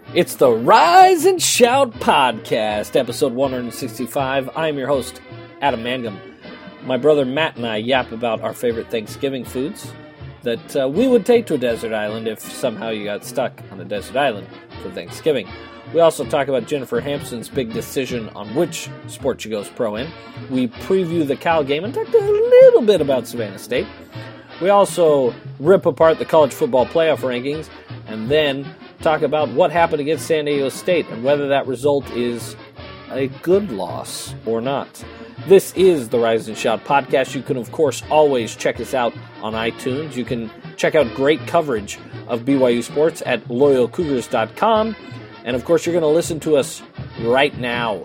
It's the Rise and Shout Podcast, episode 165. I'm your host, Adam Mangum. My brother Matt and I yap about our favorite Thanksgiving foods that we would take to a desert island if somehow you got stuck on a desert island for Thanksgiving. We also talk about Jennifer Hampson's big decision on which sport she goes pro in. We preview the Cal game and talk a little bit about Savannah State. We also rip apart the college football playoff rankings and then talk about what happened against San Diego State and whether that result is a good loss or not. This is the Rise and Shout Podcast. You can, of course, always check us out on iTunes. You can check out great coverage of BYU sports at loyalcougars.com. And, of course, you're going to listen to us right now.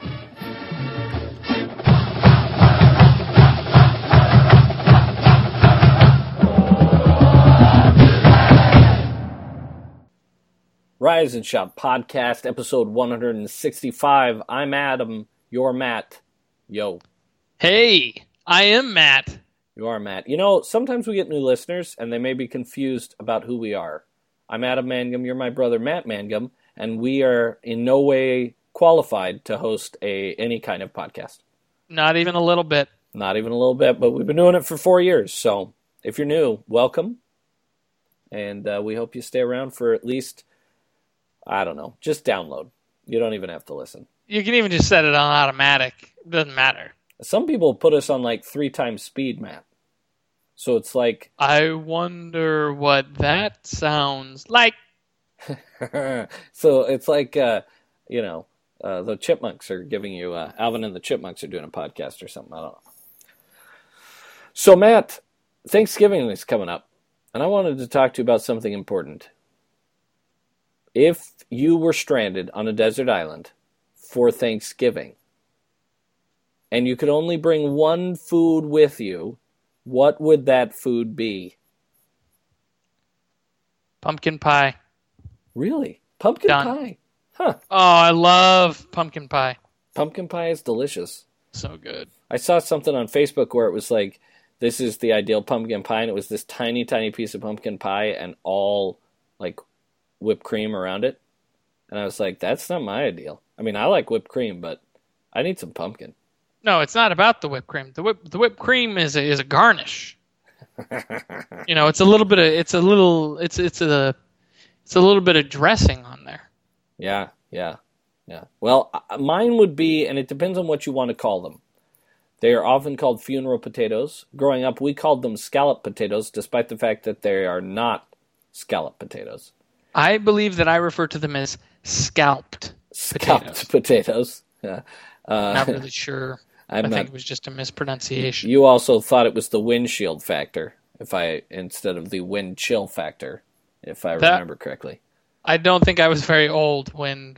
Rise and Shout Podcast, episode 165. I'm Adam. You're Matt. Yo. Hey, I am Matt. You are Matt. You know, sometimes we get new listeners, and they may be confused about who we are. I'm Adam Mangum. You're my brother, Matt Mangum, and we are in no way qualified to host any kind of podcast. Not even a little bit. Not even a little bit, but we've been doing it for 4 years. So if you're new, welcome. And we hope you stay around for at least, I don't know, just download. You don't even have to listen. You can even just set it on automatic. It doesn't matter. Some people put us on like 3 times speed, Matt. So it's like... I wonder what that sounds like. So it's like, the Chipmunks are giving you... Alvin and the Chipmunks are doing a podcast or something. I don't know. So, Matt, Thanksgiving is coming up. And I wanted to talk to you about something important. If you were stranded on a desert island for Thanksgiving, and you could only bring one food with you, what would that food be? Pumpkin pie. Really? Pumpkin pie? Huh. Oh, I love pumpkin pie. Pumpkin pie is delicious. So good. I saw something on Facebook where it was like, this is the ideal pumpkin pie, and it was this tiny, tiny piece of pumpkin pie and all, like, whipped cream around it. And I was like, that's not my ideal. I mean, I like whipped cream, but I need some pumpkin. No, it's not about the whipped cream. The whipped cream is a garnish. It's a little bit of it's a little bit of dressing on there. Yeah. Well, mine would be, and it depends on what you want to call them. They are often called funeral potatoes. Growing up, we called them scallop potatoes, despite the fact that they are not scallop potatoes. I believe that I refer to them as scalped potatoes. Yeah. Not really sure. I think it was just a mispronunciation. You also thought it was the windshield factor, instead of the wind chill factor, if I remember correctly. I don't think I was very old when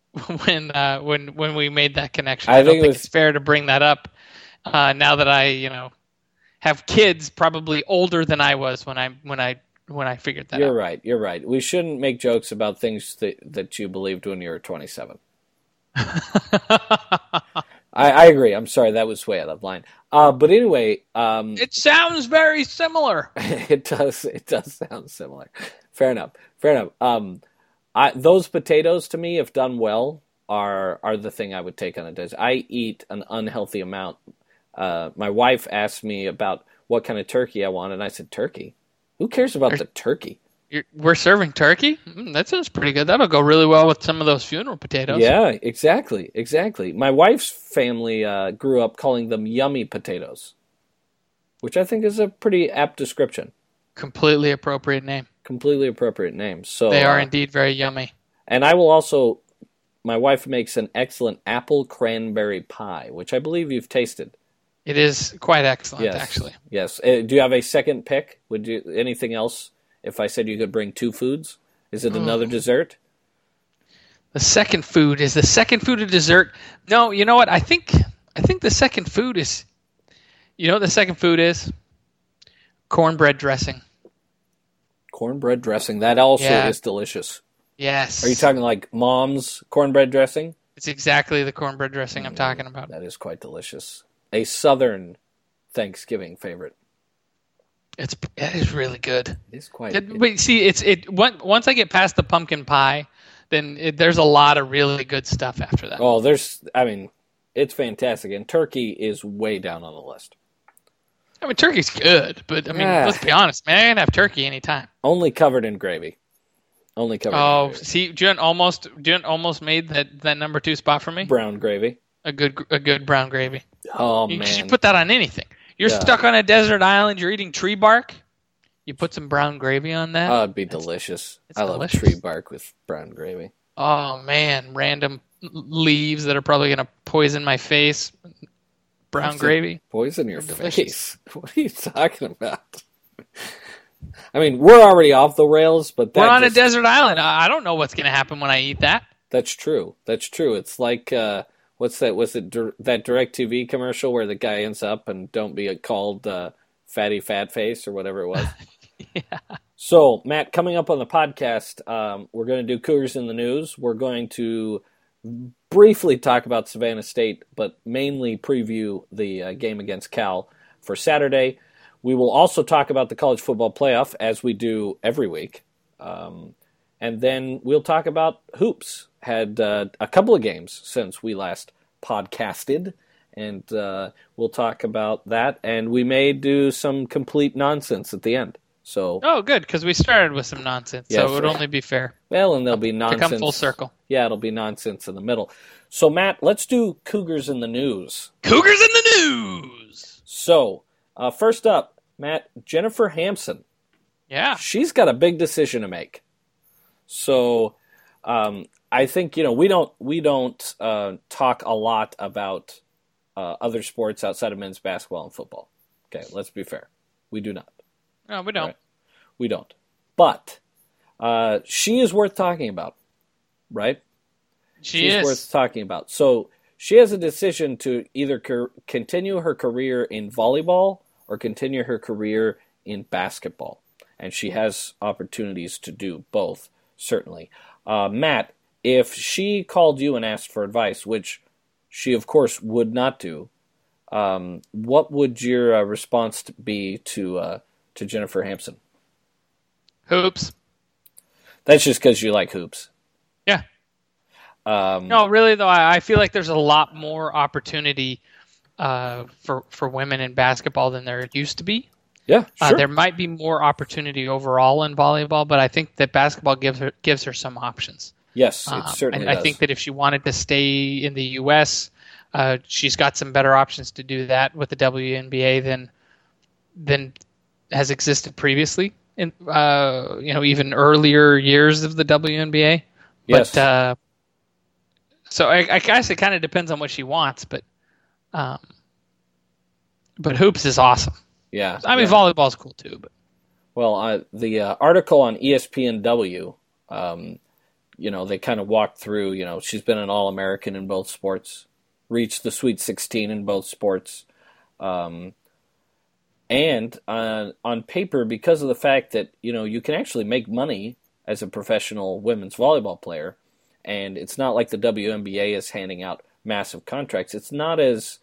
we made that connection. I don't think it's fair to bring that up now that I have kids probably older than I was when I figured that out. You're right. We shouldn't make jokes about things that you believed when you were 27. I agree. I'm sorry, that was way out of line. But anyway... it sounds very similar. It does sound similar. Fair enough. Those potatoes, to me, if done well, are the thing I would take on a desert. I eat an unhealthy amount. My wife asked me about what kind of turkey I want, and I said, turkey? Who cares about the turkey? We're serving turkey? That sounds pretty good. That'll go really well with some of those funeral potatoes. Yeah, exactly. My wife's family grew up calling them yummy potatoes, which I think is a pretty apt description. Completely appropriate name. So they are indeed very yummy. And I will also, my wife makes an excellent apple cranberry pie, which I believe you've tasted. It is quite excellent, actually. Yes. Do you have a second pick? Anything else? If I said you could bring 2 foods, is it another dessert? The second food a dessert? No, you know what? I think the second food is. You know what the second food is? Cornbread dressing. Cornbread dressing. That also is delicious. Yes. Are you talking like Mom's cornbread dressing? It's exactly the cornbread dressing I'm talking about. That is quite delicious. A Southern Thanksgiving favorite. It is really good. It is quite. But see, once I get past the pumpkin pie, then there's a lot of really good stuff after that. Oh, it's fantastic. And turkey is way down on the list. I mean, turkey's good, but let's be honest, man. I can have turkey anytime. Only covered in gravy. Only covered. Oh, see, Jen almost made that number 2 spot for me. Brown gravy. A good brown gravy. Oh, man. man. You put that on anything. You're stuck on a desert island. You're eating tree bark. You put some brown gravy on that. Oh, it'd be delicious. I love delicious. tree bark with brown gravy. Oh, man. Random leaves that are probably going to poison my face. Brown gravy. Poison your face? What are you talking about? I mean, we're already off the rails, but we're on a desert island. I don't know what's going to happen when I eat that. That's true. That's true. It's like, what's that? Was it that DirecTV commercial where the guy ends up and don't be called fatty fat face or whatever it was? Yeah. So, Matt, coming up on the podcast, we're going to do Cougars in the News. We're going to briefly talk about Savannah State, but mainly preview the game against Cal for Saturday. We will also talk about the college football playoff, as we do every week. And then we'll talk about hoops. Had a couple of games since we last podcasted, and we'll talk about that. And we may do some complete nonsense at the end. So, oh, good, because we started with some nonsense, so it would only be fair. Well, and there'll be nonsense. To come full circle. Yeah, it'll be nonsense in the middle. So, Matt, let's do Cougars in the News. Cougars in the News! So, first up, Matt, Jennifer Hampson. Yeah. She's got a big decision to make. So, I think, we don't talk a lot about other sports outside of men's basketball and football. Okay, let's be fair. We do not. No, we don't. Right? We don't. But she is worth talking about, right? She's worth talking about. So she has a decision to either continue her career in volleyball or continue her career in basketball. And she has opportunities to do both, certainly. Matt, if she called you and asked for advice, which she, of course, would not do, what would your response be to Jennifer Hampson? Hoops. That's just because you like hoops. Yeah. No, really, though, I feel like there's a lot more opportunity for women in basketball than there used to be. Yeah, sure. There might be more opportunity overall in volleyball, but I think that basketball gives her some options. Yes, it certainly does. I think that if she wanted to stay in the U.S., she's got some better options to do that with the WNBA than has existed previously in even earlier years of the WNBA. Yes. But so I guess it kind of depends on what she wants, but hoops is awesome. Yeah. I mean, volleyball's cool too, but the article on ESPNW, they kind of walked through, she's been an All-American in both sports, reached the Sweet 16 in both sports. And on paper, because of the fact that, you can actually make money as a professional women's volleyball player, and it's not like the WNBA is handing out massive contracts. It's not as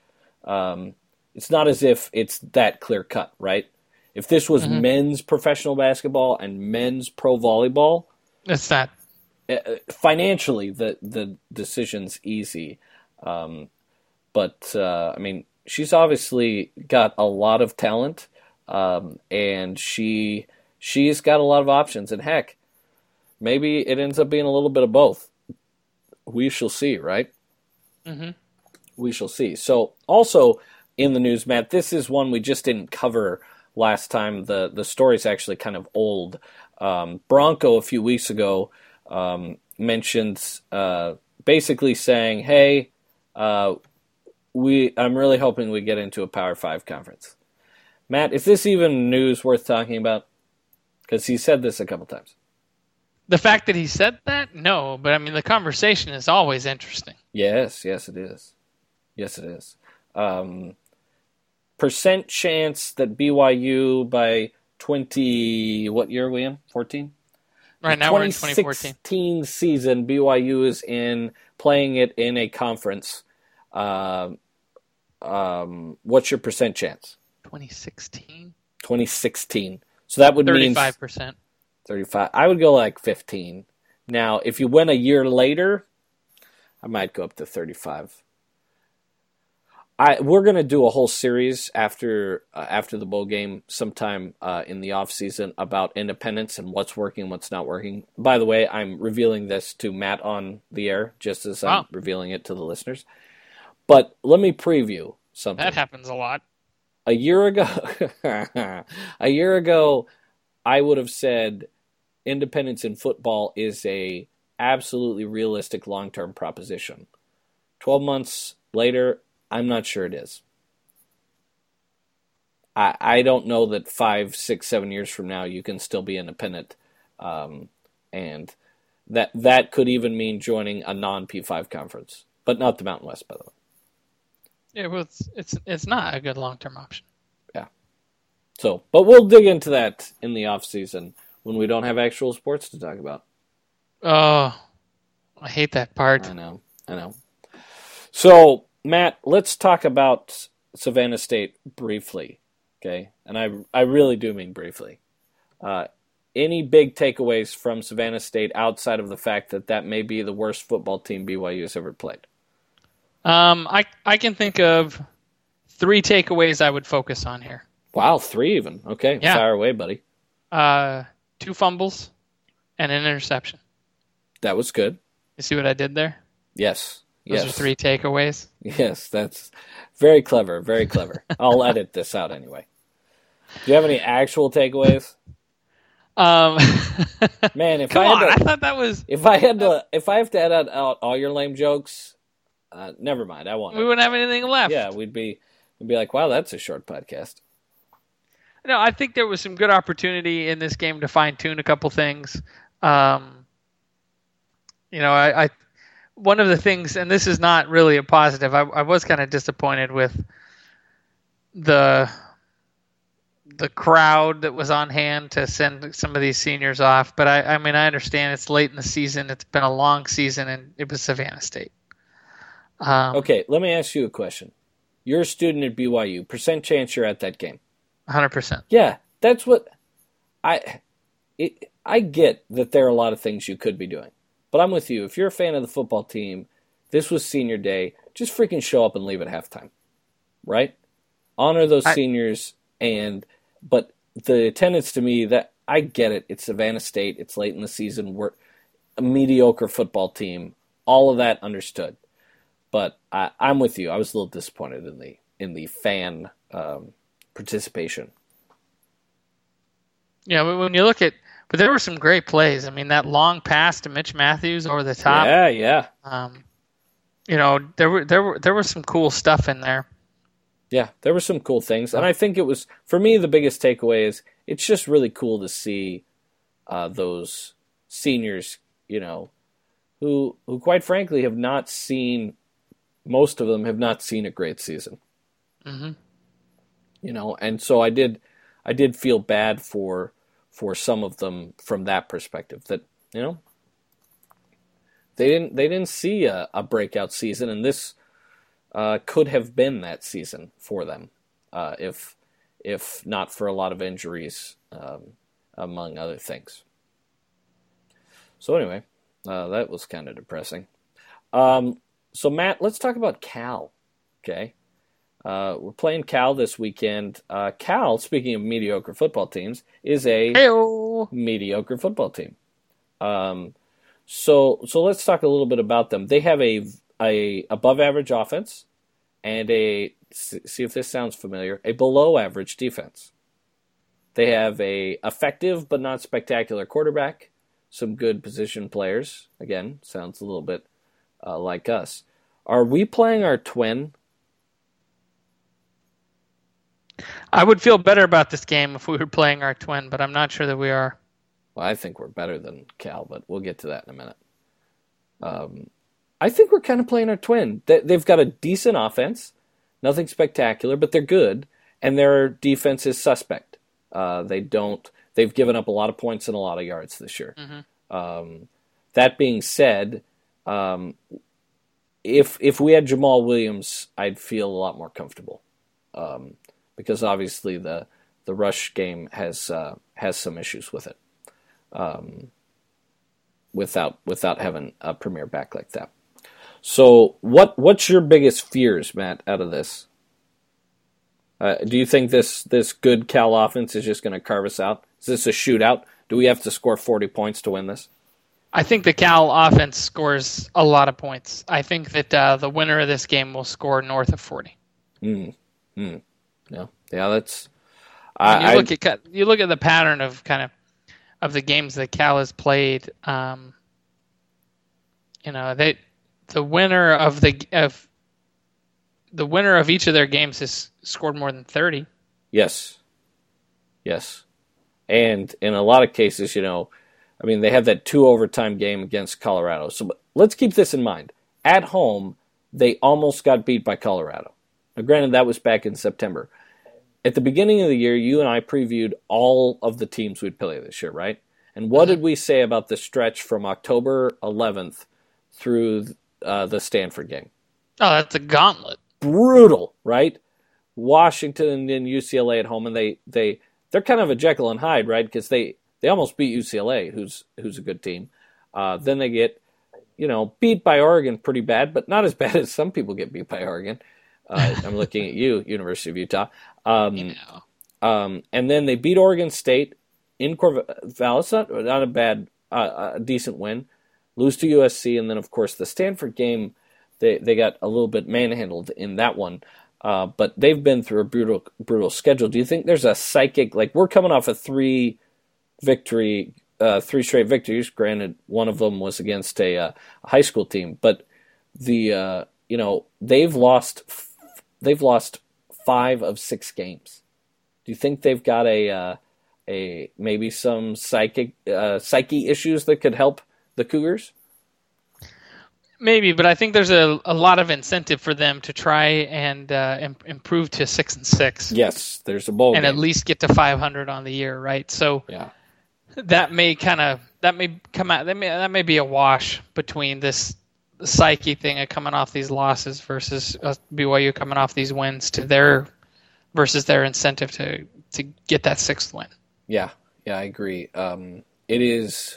if it's that clear cut, right? If this was men's professional basketball and men's pro volleyball, it's not. Financially, the decision's easy. But she's obviously got a lot of talent, and she's got a lot of options. And heck, maybe it ends up being a little bit of both. We shall see, right? Mm-hmm. We shall see. So, also in the news, Matt, this is one we just didn't cover last time. The story's actually kind of old. Bronco, a few weeks ago, mentioned basically saying, hey, I'm really hoping we get into a Power 5 conference. Matt, is this even news worth talking about? Because he said this a couple times. The fact that he said that? No, but the conversation is always interesting. Yes, it is. Yes, it is. Percent chance that BYU by 20, what year are we in? 14? Right now we're in 2014. 2016 season, BYU is playing it in a conference. What's your percent chance? 2016? 2016. So that would 35%. 35. I would go like 15. Now, if you win a year later, I might go up to 35. We're going to do a whole series after the bowl game sometime in the off season about independence and what's working, what's not working. By the way, I'm revealing this to Matt on the air, just as I'm revealing it to the listeners. But let me preview something. That happens a lot. A year ago, I would have said independence in football is a absolutely realistic long-term proposition. 12 months later, I'm not sure it is. I don't know that 5, 6, 7 years from now you can still be independent, and that could even mean joining a non-P5 conference, but not the Mountain West, by the way. Yeah, well, it's not a good long-term option. Yeah. So, but we'll dig into that in the off season when we don't have actual sports to talk about. Oh, I hate that part. I know. So, Matt, let's talk about Savannah State briefly, okay? And I really do mean briefly. Any big takeaways from Savannah State outside of the fact that may be the worst football team BYU has ever played? I can think of 3 takeaways I would focus on here. Wow, 3 even. Okay, yeah. Fire away, buddy. 2 fumbles and an interception. That was good. You see what I did there? Yes. Those are 3 takeaways. Yes, that's very clever, very clever. I'll edit this out anyway. Do you have any actual takeaways? Man, if I thought that was. If I have to edit out all your lame jokes, never mind. I won't. We wouldn't have anything left. Yeah, we'd be like, wow, that's a short podcast. No, I think there was some good opportunity in this game to fine tune a couple things. I one of the things, and this is not really a positive, I was kind of disappointed with the crowd that was on hand to send some of these seniors off. But I mean, I understand it's late in the season. It's been a long season, and it was Savannah State. Okay, let me ask you a question. You're a student at BYU. Percent chance you're at that game? 100%. Yeah, that's what I get that there are a lot of things you could be doing. But I'm with you. If you're a fan of the football team, this was senior day, just freaking show up and leave at halftime. Right? Honor those seniors, but the attendance to me, that I get it. It's Savannah State. It's late in the season. We're a mediocre football team. All of that understood. But I'm with you. I was a little disappointed in the fan participation. Yeah, when you look at, but there were some great plays. I mean, that long pass to Mitch Matthews over the top. Yeah. There was some cool stuff in there. Yeah, there were some cool things, and I think it was, for me, the biggest takeaway is it's just really cool to see those seniors, who quite frankly have not seen. Most of them have not seen a great season. Mm-hmm. And so I did feel bad for some of them from that perspective, that they didn't see a breakout season, and this could have been that season for them if not for a lot of injuries, among other things. So anyway, that was kind of depressing. So, Matt, let's talk about Cal, okay? We're playing Cal this weekend. Cal, speaking of mediocre football teams, is a mediocre football team. So let's talk a little bit about them. They have a above-average offense and see if this sounds familiar, a below-average defense. They have a effective but not spectacular quarterback, some good position players. Again, sounds a little bit like us. Are we playing our twin? I would feel better about this game if we were playing our twin, but I'm not sure that we are. Well, I think we're better than Cal, but we'll get to that in a minute. I think we're kind of playing our twin. They've got a decent offense, nothing spectacular, but they're good, and their defense is suspect. They've given up a lot of points and a lot of yards this year. Mm-hmm. That being said, if we had Jamal Williams, I'd feel a lot more comfortable, because obviously the rush game has some issues with it. without having a premier back like that. So what's your biggest fears, Matt, out of this? Do you think this good Cal offense is just going to carve us out? Is this a shootout? Do we have to score 40 points to win this? I think the Cal offense scores a lot of points. I think that the winner of this game will score north of 40. Yeah, that's. You look at the pattern of of the games that Cal has played. The winner of each of their games has scored more than 30. Yes. And in a lot of cases, they had that 2 overtime game against Colorado. So let's keep this in mind. At home, they almost got beat by Colorado. Now, granted, that was back in September. At the beginning of the year, you and I previewed all of the teams we'd play this year, right? And what did we say about the stretch from October 11th through the Stanford game? Oh, that's a gauntlet. Brutal, right? Washington and UCLA at home, and they're kind of a Jekyll and Hyde, right? Because they almost beat UCLA, who's a good team. Then they get, beat by Oregon pretty bad, but not as bad as some people get beat by Oregon. I'm looking at you, University of Utah. And then they beat Oregon State in Corvallis. Not a bad, decent win. Lose to USC, and then of course the Stanford game, they got a little bit manhandled in that one. But they've been through a brutal schedule. Do you think there's a psychic, we're coming off a 3 straight victories? Granted, one of them was against a high school team, but they've lost 5 of 6 games. Do you think they've got a maybe some psyche issues that could help the Cougars? Maybe, but I think there's a lot of incentive for them to try and improve to 6-6. Yes, there's a bowl and game. At least get to 500 on the year, right? So yeah, that may come out. That may be a wash between this psyche thing of coming off these losses versus BYU coming off these wins versus their incentive to get that 6th win. Yeah, I agree. It is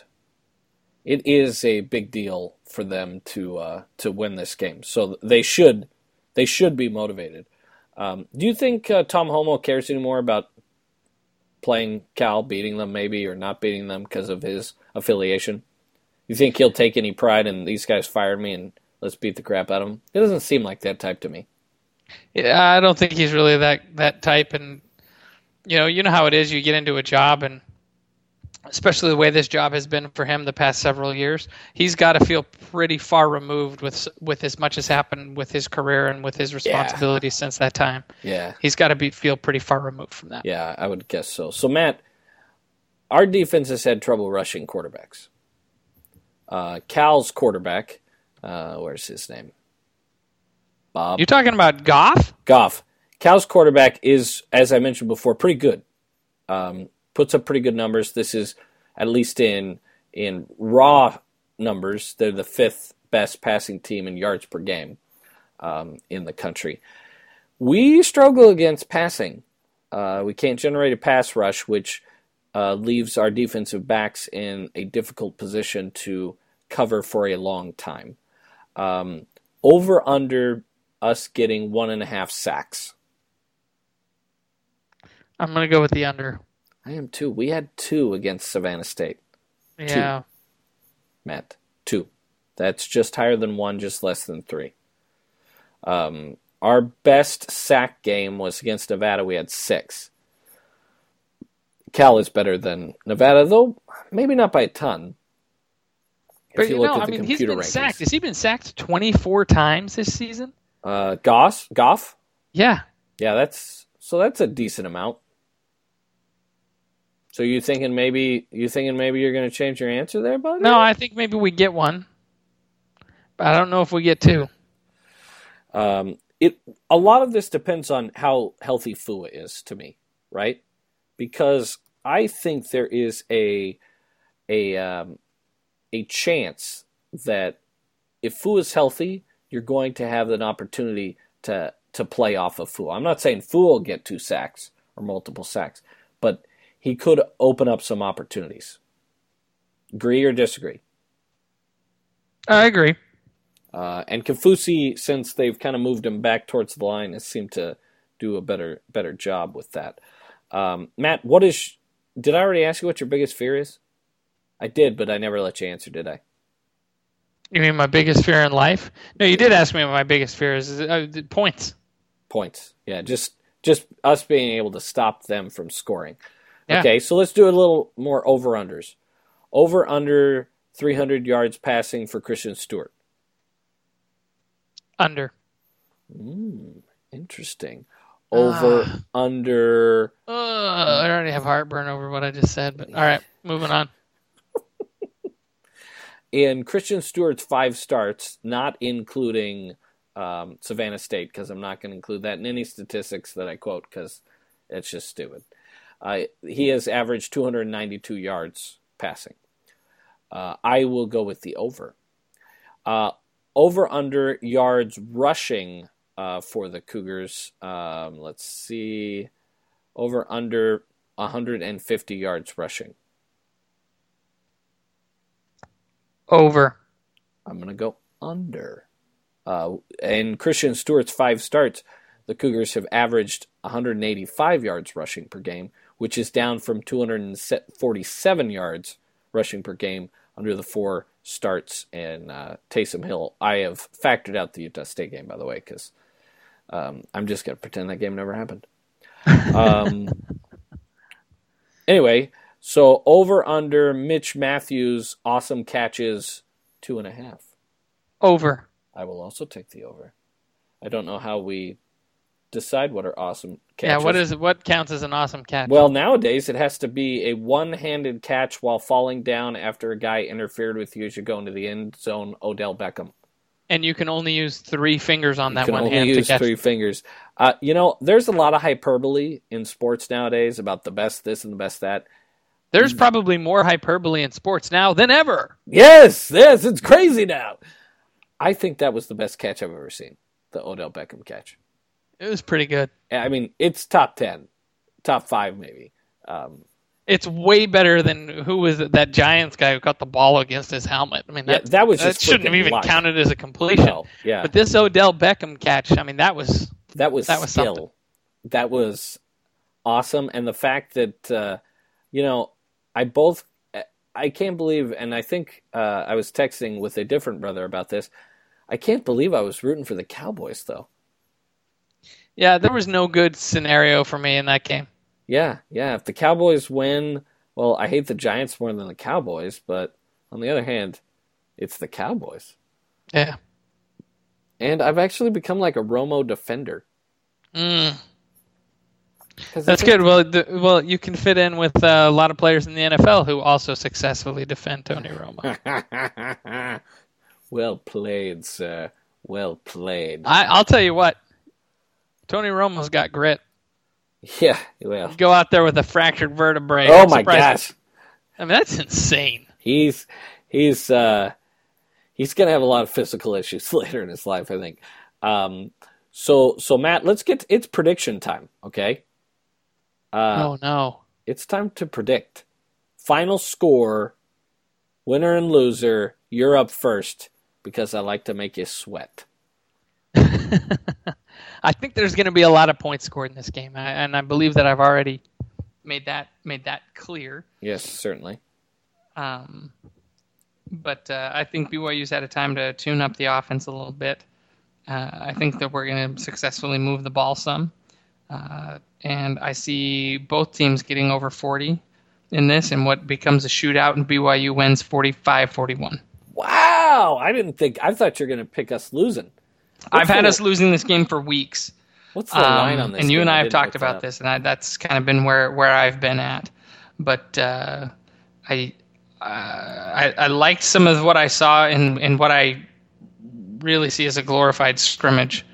a big deal for them to win this game, so they should be motivated. Do you think Tom Homo cares anymore about playing Cal, beating them maybe, or not beating them because of his affiliation? You think he'll take any pride in these guys fired me and let's beat the crap out of them? It doesn't seem like that type to me. Yeah, I don't think he's really that type. And you know how it is. You get into a job, and especially the way this job has been for him the past several years, he's got to feel pretty far removed with as much as happened with his career and with his responsibilities since that time. Yeah, he's got to feel pretty far removed from that. Yeah, I would guess so. So Matt, our defense has had trouble rushing quarterbacks. Cal's quarterback, where's his name? Bob. You're talking about Goff? Goff. Cal's quarterback is, as I mentioned before, pretty good. Puts up pretty good numbers. This is, at least in raw numbers, they're the 5th best passing team in yards per game in the country. We struggle against passing. We can't generate a pass rush, which leaves our defensive backs in a difficult position to cover for a long time. Over under us getting 1.5 sacks. I'm going to go with the under. I am too. We had 2 against Savannah State. Yeah. 2. Matt, 2. That's just higher than 1, just less than 3. Our best sack game was against Nevada. We had 6. Cal is better than Nevada, though maybe not by a ton. But he's been sacked. Has he been sacked 24 times this season? Goff? Yeah. Yeah, that's a decent amount. So you thinking maybe you're going to change your answer there, buddy? No, I think maybe we get 1. But I don't know if we get 2. A lot of this depends on how healthy Fua is to me, right? Because I think there is a chance that if Fua is healthy, you're going to have an opportunity to play off of Fua. I'm not saying Fua will get 2 sacks or multiple sacks, but he could open up some opportunities. Agree or disagree? I agree. And Kafusi, since they've kind of moved him back towards the line, has seemed to do a better job with that. Matt, did I already ask you what your biggest fear is? I did, but I never let you answer, did I? You mean my biggest fear in life? No, you did ask me what my biggest fear is. Points. Points. Yeah, just us being able to stop them from scoring. Yeah. Okay, so let's do a little more over-unders. Over-under 300 yards passing for Christian Stewart. Under. Interesting. Over, under... I already have heartburn over what I just said, but all right, moving on. In Christian Stewart's 5 starts, not including Savannah State, because I'm not going to include that in any statistics that I quote, because it's just stupid. He has averaged 292 yards passing. I will go with the over. Over-under yards rushing for the Cougars. Let's see. Over-under 150 yards rushing. Over. I'm going to go under. In Christian Stewart's 5 starts, the Cougars have averaged 185 yards rushing per game, which is down from 247 yards rushing per game under the 4 starts in Taysom Hill. I have factored out the Utah State game, by the way, because I'm just going to pretend that game never happened. Anyway, so over under Mitch Matthews, awesome catches, 2.5. Over. I will also take the over. I don't know how we decide what are awesome catches. Yeah, what counts as an awesome catch? Well, nowadays it has to be a one-handed catch while falling down after a guy interfered with you as you go into the end zone, Odell Beckham. And you can only use 3 fingers on that one hand to catch. You can only use 3 fingers. There's a lot of hyperbole in sports nowadays about the best this and the best that. There's probably more hyperbole in sports now than ever. Yes, it's crazy now. I think that was the best catch I've ever seen, the Odell Beckham catch. It was pretty good. I mean, it's top 10, top 5 maybe. It's way better than who was it, that Giants guy who caught the ball against his helmet. I mean, that was just shouldn't have even life. counted as a completion. No, yeah. But this Odell Beckham catch, I mean, that was skill. Something. That was awesome, and the fact that I can't believe, and I think I was texting with a different brother about this. I can't believe I was rooting for the Cowboys, though. Yeah, there was no good scenario for me in that game. Yeah. If the Cowboys win, well, I hate the Giants more than the Cowboys, but on the other hand, it's the Cowboys. Yeah. And I've actually become like a Romo defender. That's good. Well, you can fit in with a lot of players in the NFL who also successfully defend Tony Romo. Well played, sir. Well played. I'll tell you what. Tony Romo's got grit. Yeah, well. Go out there with a fractured vertebrae. Oh my gosh! I mean, that's insane. He's gonna have a lot of physical issues later in his life, I think. So Matt, it's prediction time, okay? Oh no! It's time to predict. Final score, winner and loser. You're up first because I like to make you sweat. I think there's going to be a lot of points scored in this game, and I believe that I've already made that clear. Yes, certainly. But I think BYU's had a time to tune up the offense a little bit. I think that we're going to successfully move the ball some, and I see both teams getting over 40 in this, and what becomes a shootout, and BYU wins 45-41. Wow! I thought you were going to pick us losing. I've had us losing this game for weeks. What's the line on this? And you and I have talked about this, and that's kind of been where I've been at. But I liked some of what I saw in what I really see as a glorified scrimmage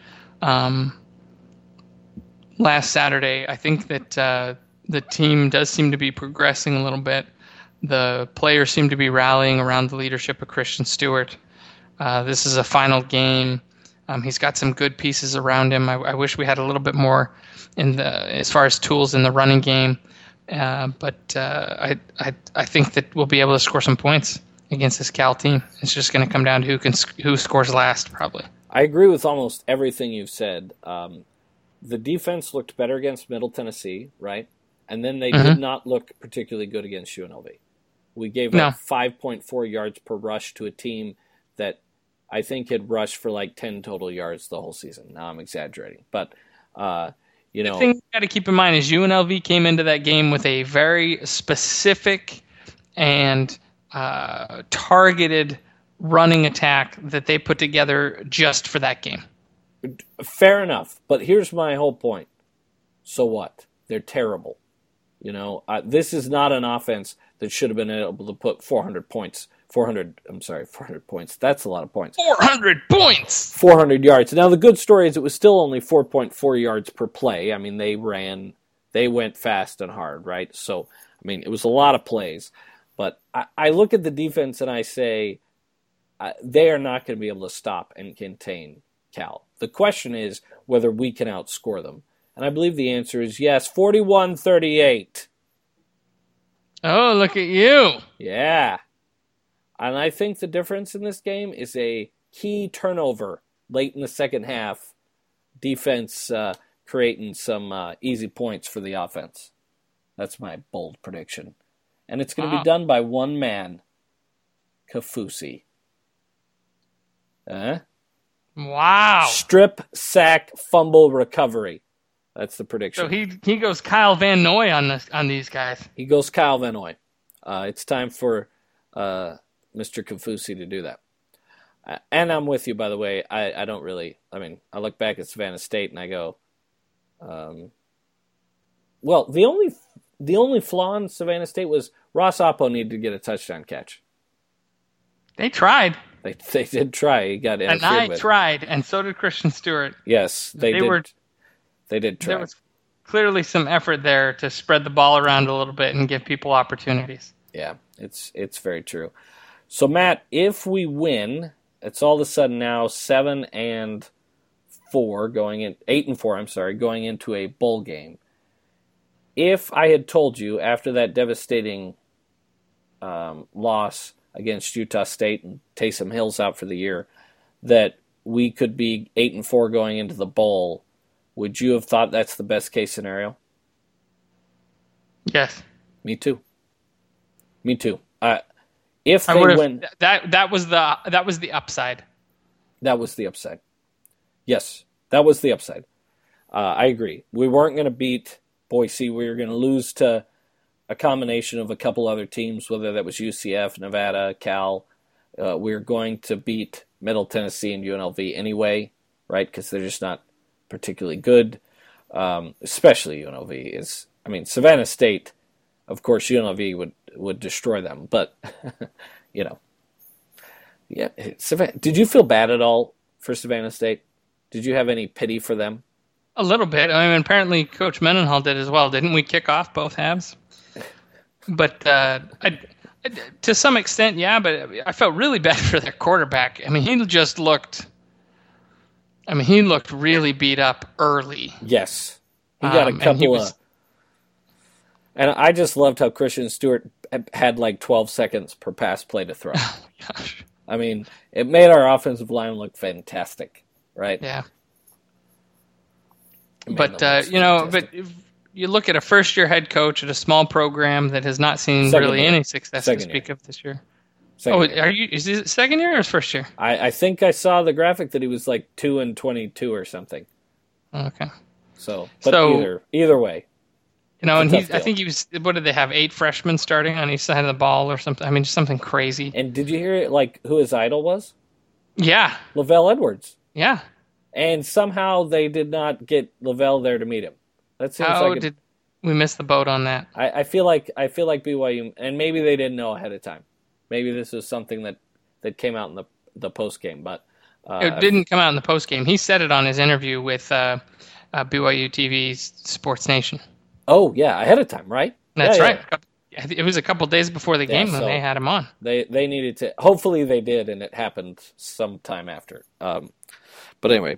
last Saturday. I think that the team does seem to be progressing a little bit. The players seem to be rallying around the leadership of Christian Stewart. This is a final game. He's got some good pieces around him. I wish we had a little bit more as far as tools in the running game, but I think that we'll be able to score some points against this Cal team. It's just going to come down to who scores last, probably. I agree with almost everything you've said. The defense looked better against Middle Tennessee, right? And then they did not look particularly good against UNLV. We gave up 5.4 yards per rush to a team that I think had rushed for like 10 total yards the whole season. Now I'm exaggerating. But, The thing you got to keep in mind is UNLV came into that game with a very specific and targeted running attack that they put together just for that game. Fair enough. But here's my whole point. So what? They're terrible. This is not an offense that should have been able to put 400 points. 400 points. That's a lot of points. 400 points! 400 yards. Now, the good story is it was still only 4.4 yards per play. I mean, they went fast and hard, right? So, I mean, it was a lot of plays. But I look at the defense and I say they are not going to be able to stop and contain Cal. The question is whether we can outscore them. And I believe the answer is yes, 41-38. Oh, look at you. Yeah. And I think the difference in this game is a key turnover late in the second half. Defense creating some easy points for the offense. That's my bold prediction. And it's going to be done by one man, Kaufusi. Wow. Strip, sack, fumble, recovery. That's the prediction. So he goes Kyle Van Noy on these guys. He goes Kyle Van Noy. It's time for Mr. Kaufusi to do that. And I'm with you, by the way. I don't really. I mean, I look back at Savannah State and I go, well, the only flaw in Savannah State was Ross Oppo needed to get a touchdown catch. They tried. They did try. He got interfered and I with. tried, and so did Christian Stewart. Yes, they did. They did try. There was clearly some effort there to spread the ball around a little bit and give people opportunities. Yeah, it's very true. So, Matt, if we win, it's all of a sudden now 7-4 going in 8-4. I'm sorry, going into a bowl game. If I had told you after that devastating loss against Utah State and Taysom Hill's out for the year, that we could be 8-4 going into the bowl, would you have thought that's the best case scenario? Yes. Me too. If they win, that was the upside. That was the upside. Yes, that was the upside. I agree. We weren't going to beat Boise. We were going to lose to a combination of a couple other teams, whether that was UCF, Nevada, Cal. We were going to beat Middle Tennessee and UNLV anyway, right? Because they're just not particularly good, especially UNLV is. I mean, Savannah State, of course, UNLV would destroy them, but yeah. Did you feel bad at all for Savannah State? Did you have any pity for them? A little bit. I mean, apparently Coach Mendenhall did as well. Didn't we kick off both halves? But to some extent, yeah. But I felt really bad for their quarterback. I mean, he looked really beat up early. Yes. He got a couple And I just loved how Christian Stewart had like 12 seconds per pass play to throw. Oh, my gosh. I mean, it made our offensive line look fantastic, right? Yeah. But, if you look at a first-year head coach at a small program that has not seen really any success to speak of this year. Is it second year or his first year? I think I saw the graphic that he was like 2-22 or something. Okay. So either way. And I think he was. What did they have? 8 freshmen starting on each side of the ball or something. I mean, just something crazy. And did you hear who his idol was? Yeah, LaVell Edwards. Yeah. And somehow they did not get LaVell there to meet him. That seems did we miss the boat on that? I feel like BYU, and maybe they didn't know ahead of time. Maybe this was something that came out in the post game, but it didn't come out in the post game. He said it on his interview with BYU TV's Sports Nation. Oh yeah, ahead of time, right? That's right. Yeah. It was a couple days before the game when they had him on. They needed to. Hopefully they did, and it happened sometime after. But anyway,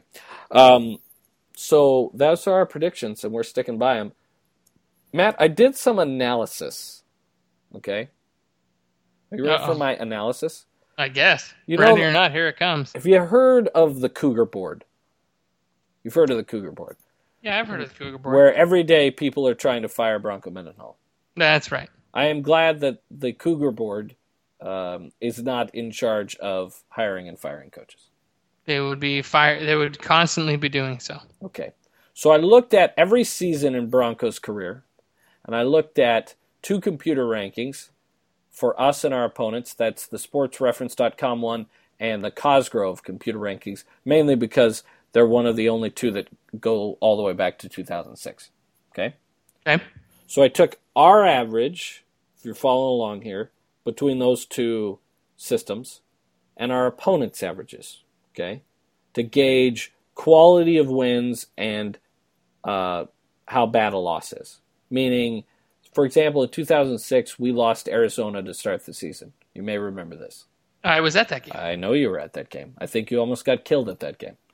so those are our predictions, and we're sticking by them. Matt, I did some analysis. Okay, Are you ready for my analysis? I guess. Ready or not, here it comes. Have you heard of the Cougar Board? You've heard of the Cougar Board. Yeah, I've heard of the Cougar Board. Where every day people are trying to fire Bronco Mendenhall. That's right. I am glad that the Cougar Board is not in charge of hiring and firing coaches. They would be They would constantly be doing so. Okay. So I looked at every season in Broncos' career, and I looked at 2 computer rankings for us and our opponents. That's the sportsreference.com one and the Cosgrove computer rankings, mainly because they're one of the only 2 that go all the way back to 2006. Okay? Okay. So I took our average, if you're following along here, between those 2 systems, and our opponent's averages, okay, to gauge quality of wins and how bad a loss is. Meaning, for example, in 2006, we lost Arizona to start the season. You may remember this. I was at that game. I know you were at that game. I think you almost got killed at that game.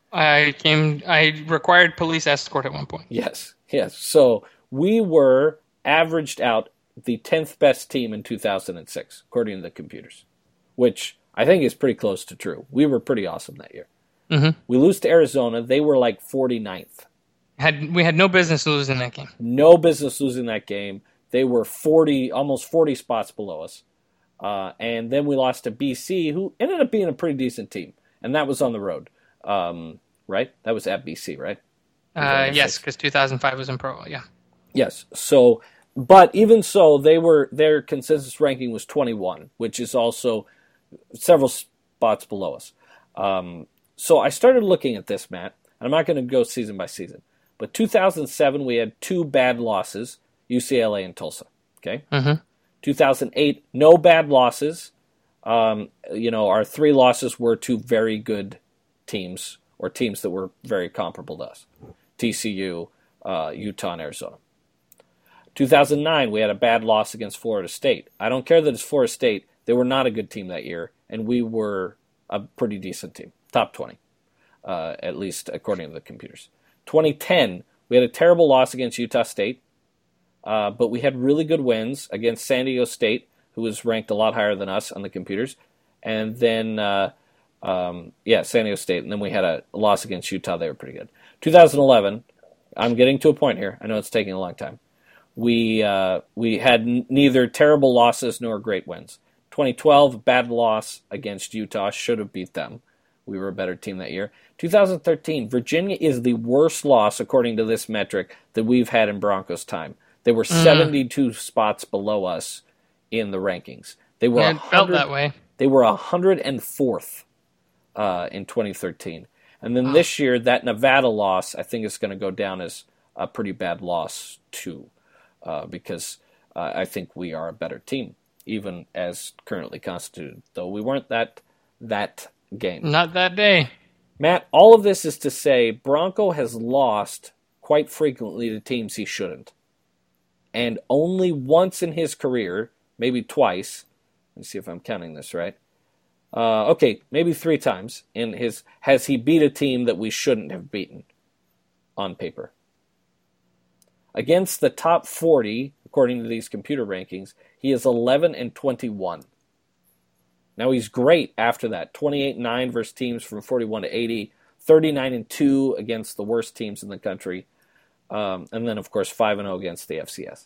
I required police escort at one point. Yes. So we were averaged out the 10th best team in 2006, according to the computers, which I think is pretty close to true. We were pretty awesome that year. Mm-hmm. We lose to Arizona. They were like 49th. We had no business losing that game. No business losing that game. They were almost 40 spots below us. And then we lost to BC, who ended up being a pretty decent team. And that was on the road. Right? That was at BC, right? Yes, because 2005 was in Pro, yeah. Yes. So, but even so, their consensus ranking was 21, which is also several spots below us. So I started looking at this, Matt, and I'm not going to go season by season. But 2007, we had 2 bad losses, UCLA and Tulsa. Okay? Mm-hmm. 2008, no bad losses. Our 3 losses were to very good teams, or teams that were very comparable to us. TCU, Utah, and Arizona. 2009, we had a bad loss against Florida State. I don't care that it's Florida State. They were not a good team that year, and we were a pretty decent team. Top 20, at least according to the computers. 2010, we had a terrible loss against Utah State, but we had really good wins against San Diego State, who was ranked a lot higher than us on the computers. And then, San Diego State. And then we had a loss against Utah. They were pretty good. 2011, I'm getting to a point here. I know it's taking a long time. We had neither terrible losses nor great wins. 2012, bad loss against Utah. Should have beat them. We were a better team that year. 2013, Virginia is the worst loss, according to this metric, that we've had in Broncos time. They were 72 spots below us in the rankings. They were it felt that way. They were 104th in 2013. And then this year, that Nevada loss, I think is going to go down as a pretty bad loss, too, because I think we are a better team, even as currently constituted, though we weren't that game. Not that day. Matt, all of this is to say Bronco has lost quite frequently to teams he shouldn't. And only once in his career, maybe twice, let's see if I'm counting this right, maybe 3 times has he beat a team that we shouldn't have beaten on paper. Against the top 40, according to these computer rankings, he is 11-21. Now he's great after that. 28-9 versus teams from 41 to 80, 39-2 against the worst teams in the country, and then of course 5-0 against the FCS.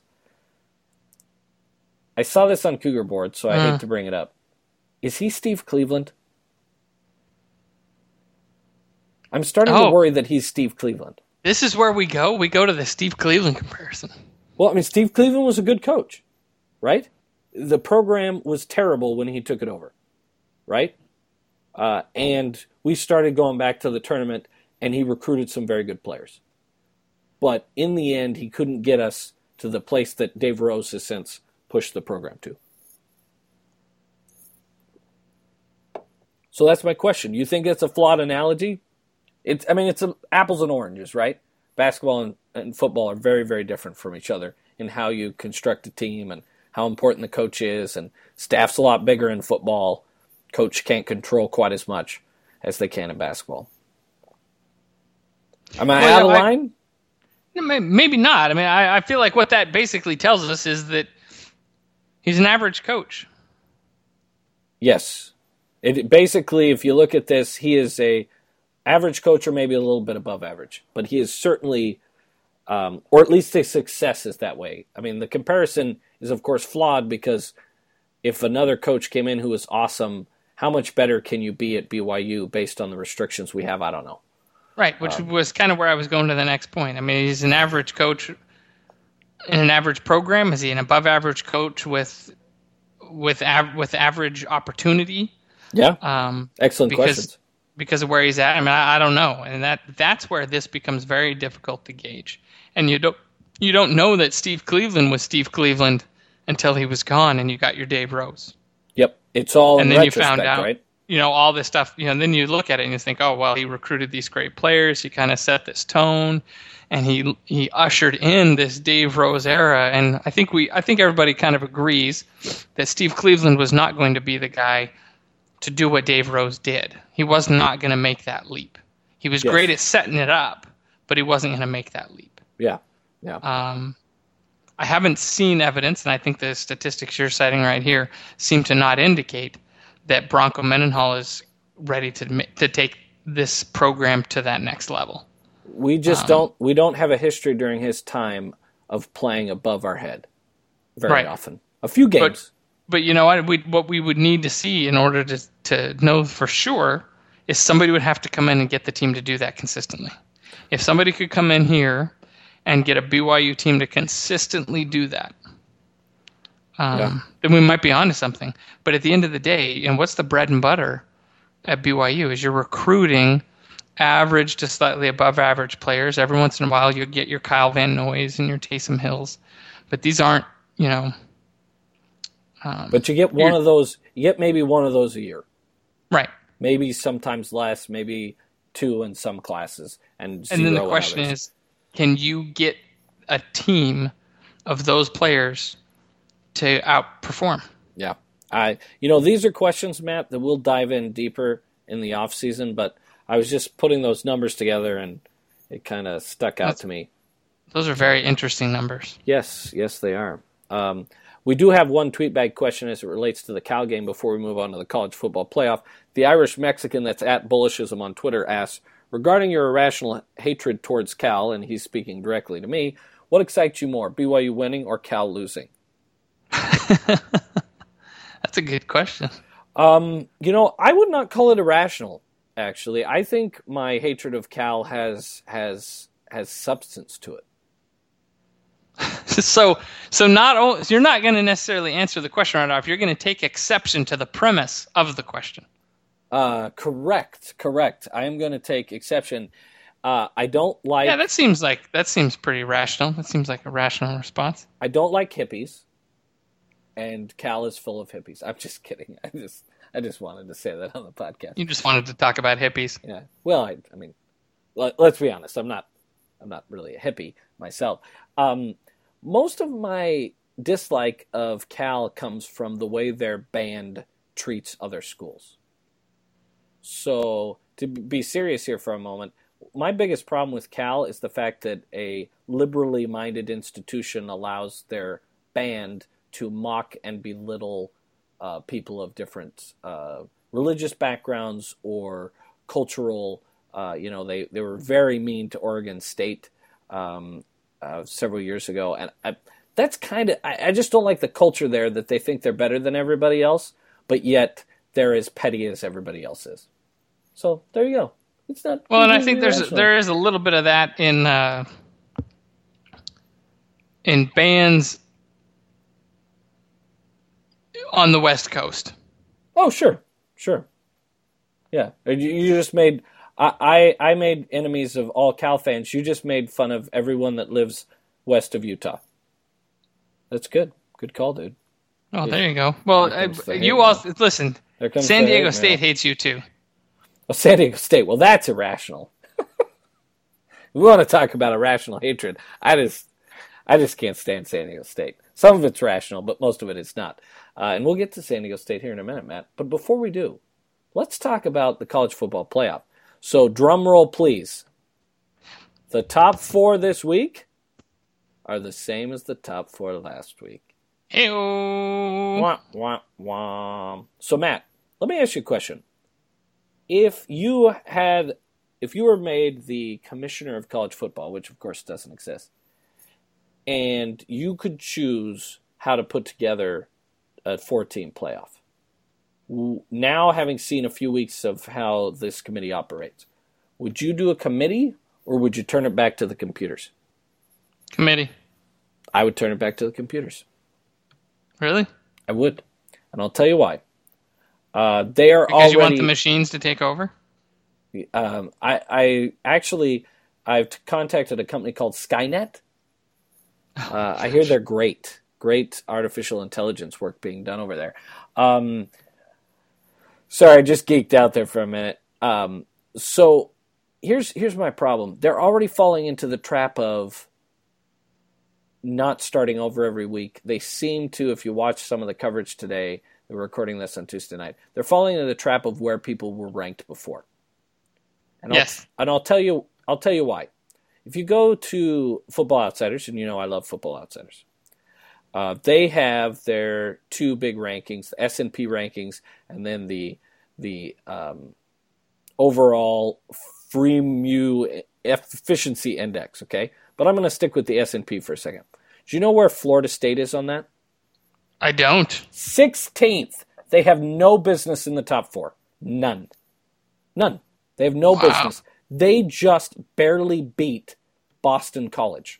I saw this on Cougar Board, so I hate to bring it up. Is he Steve Cleveland? I'm starting to worry that he's Steve Cleveland. This is where we go. We go to the Steve Cleveland comparison. Well, I mean, Steve Cleveland was a good coach, right? The program was terrible when he took it over, right? And we started going back to the tournament, and he recruited some very good players. But in the end, he couldn't get us to the place that Dave Rose has since pushed the program to. So that's my question. You think it's a flawed analogy? It's apples and oranges, right? Basketball and football are very, very different from each other in how you construct a team and how important the coach is, and staff's a lot bigger in football. Coach can't control quite as much as they can in basketball. Am I out of line? Maybe not. I mean, I feel like what that basically tells us is that he's an average coach. Yes. Basically, if you look at this, he is a average coach or maybe a little bit above average. But he is certainly, or at least his success is that way. I mean, the comparison is, of course, flawed because if another coach came in who was awesome, how much better can you be at BYU based on the restrictions we have? I don't know. Right, which was kind of where I was going to the next point. I mean, he's an average coach in an average program. Is he an above-average coach with average opportunity? Yeah, excellent questions. Because of where he's at. I mean, I don't know, and that's where this becomes very difficult to gauge. And you don't know that Steve Cleveland was Steve Cleveland until he was gone, and you got your Dave Rose. Yep, it's all and in then retrospect, you found out, right? All this stuff, and then you look at it and you think, oh, well, he recruited these great players. He kind of set this tone, and he ushered in this Dave Rose era. And I think everybody kind of agrees that Steve Cleveland was not going to be the guy to do what Dave Rose did. He was not going to make that leap. He was great at setting it up, but he wasn't going to make that leap. Yeah. I haven't seen evidence, and I think the statistics you're citing right here seem to not indicate that Bronco Mendenhall is ready to take this program to that next level. We just don't have a history during his time of playing above our head very often. A few games. But you know what we would need to see in order to know for sure is somebody would have to come in and get the team to do that consistently. If somebody could come in here and get a BYU team to consistently do that, then we might be onto something. But at the end of the day, and what's the bread and butter at BYU is you're recruiting average to slightly above average players. Every once in a while you get your Kyle Van Noys and your Taysom Hills. But these aren't, but you get one of those. You get maybe one of those a year, right? Maybe sometimes less. Maybe two in some classes, and then the question is, can you get a team of those players to outperform? Yeah, these are questions, Matt, that we'll dive in deeper in the off season. But I was just putting those numbers together, and it kind of stuck out to me. Those are very interesting numbers. Yes, they are. We do have one tweet bag question as it relates to the Cal game before we move on to the college football playoff. The Irish Mexican that's at Bullishism on Twitter asks, regarding your irrational hatred towards Cal, and he's speaking directly to me, what excites you more, BYU winning or Cal losing? That's a good question. I would not call it irrational, actually. I think my hatred of Cal has substance to it. So you're not going to necessarily answer the question right off. You're going to take exception to the premise of the question. Correct. I am going to take exception. I don't like. Yeah, that seems pretty rational. That seems like a rational response. I don't like hippies, and Cal is full of hippies. I'm just kidding. I just wanted to say that on the podcast. You just wanted to talk about hippies. Yeah. Well, I mean, let's be honest. I'm not really a hippie myself. Most of my dislike of Cal comes from the way their band treats other schools. So, to be serious here for a moment, my biggest problem with Cal is the fact that a liberally minded institution allows their band to mock and belittle people of different religious backgrounds or cultural. They were very mean to Oregon State several years ago, and that's kind of I just don't like the culture there that they think they're better than everybody else, but yet they're as petty as everybody else is. So there you go. It's not well, and I think there is a little bit of that in bands on the West Coast. Oh, sure, yeah. You just made. I made enemies of all Cal fans. You just made fun of everyone that lives west of Utah. That's good. Good call, dude. Oh, there you go. Well, you all listen. San Diego State hates you too. Well, San Diego State. Well, that's irrational. We want to talk about irrational hatred. I just can't stand San Diego State. Some of it's rational, but most of it is not. And we'll get to San Diego State here in a minute, Matt. But before we do, let's talk about the college football playoff. So, drum roll, please. The top four this week are the same as the top four last week. Hey-o. Wah, wah, wah. So, Matt, Let me ask you a question. If you were made the commissioner of college football, which of course doesn't exist, and you could choose how to put together a 4-team playoff, now having seen a few weeks of how this committee operates, would you do a committee or would you turn it back to the computers? Committee. I would turn it back to the computers. Really? I would. And I'll tell you why. They are because already. You want the machines to take over? I've contacted a company called Skynet. I hear they're great artificial intelligence work being done over there. Sorry, I just geeked out there for a minute. So here's my problem. They're already falling into the trap of not starting over every week. They seem to, if you watch some of the coverage today, we're recording this on Tuesday night, they're falling into the trap of where people were ranked before. And yes. I'll tell you why. If you go to Football Outsiders, and you know I love Football Outsiders, they have their two big rankings, the S&P rankings, and then the overall FreeMU efficiency index. Okay, but I'm going to stick with the S&P for a second. Do you know where Florida State is on that? I don't. 16th. They have no business in the top 4. None. They have no business. They just barely beat Boston College.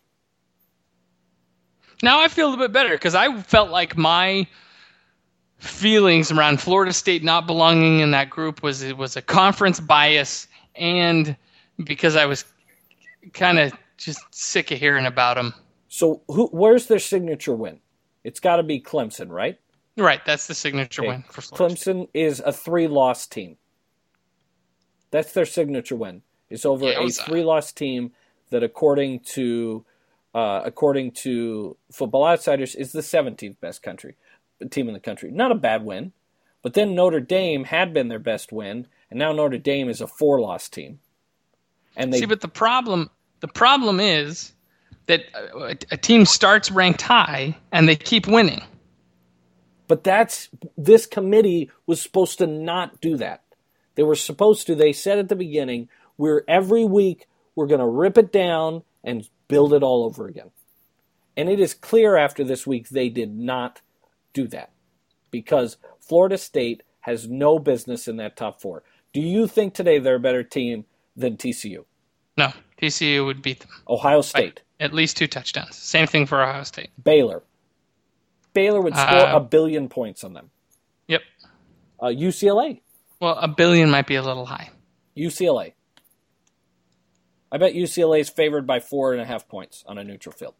Now I feel a bit better because I felt like my feelings around Florida State not belonging in that group was a conference bias, and because I was kind of just sick of hearing about them. So where's their signature win? It's got to be Clemson, right? Right, that's the signature win for Florida Clemson is a 3-loss team. That's their signature win. It's over a 3-loss team that, according to Football Outsiders, is the 17th best team in the country. Not a bad win. But then Notre Dame had been their best win, and now Notre Dame is a 4-loss team. And but the problem is that a team starts ranked high and they keep winning. But this committee was supposed to not do that. They said at the beginning, every week we're going to rip it down and build it all over again. And it is clear after this week they did not do that because Florida State has no business in that top 4. Do you think today they're a better team than TCU? No, TCU would beat them. Ohio State. By at least 2 touchdowns. Same thing for Ohio State. Baylor would score 1 billion points on them. Yep. UCLA. Well, 1 billion might be a little high. UCLA. I bet UCLA is favored by 4.5 points on a neutral field.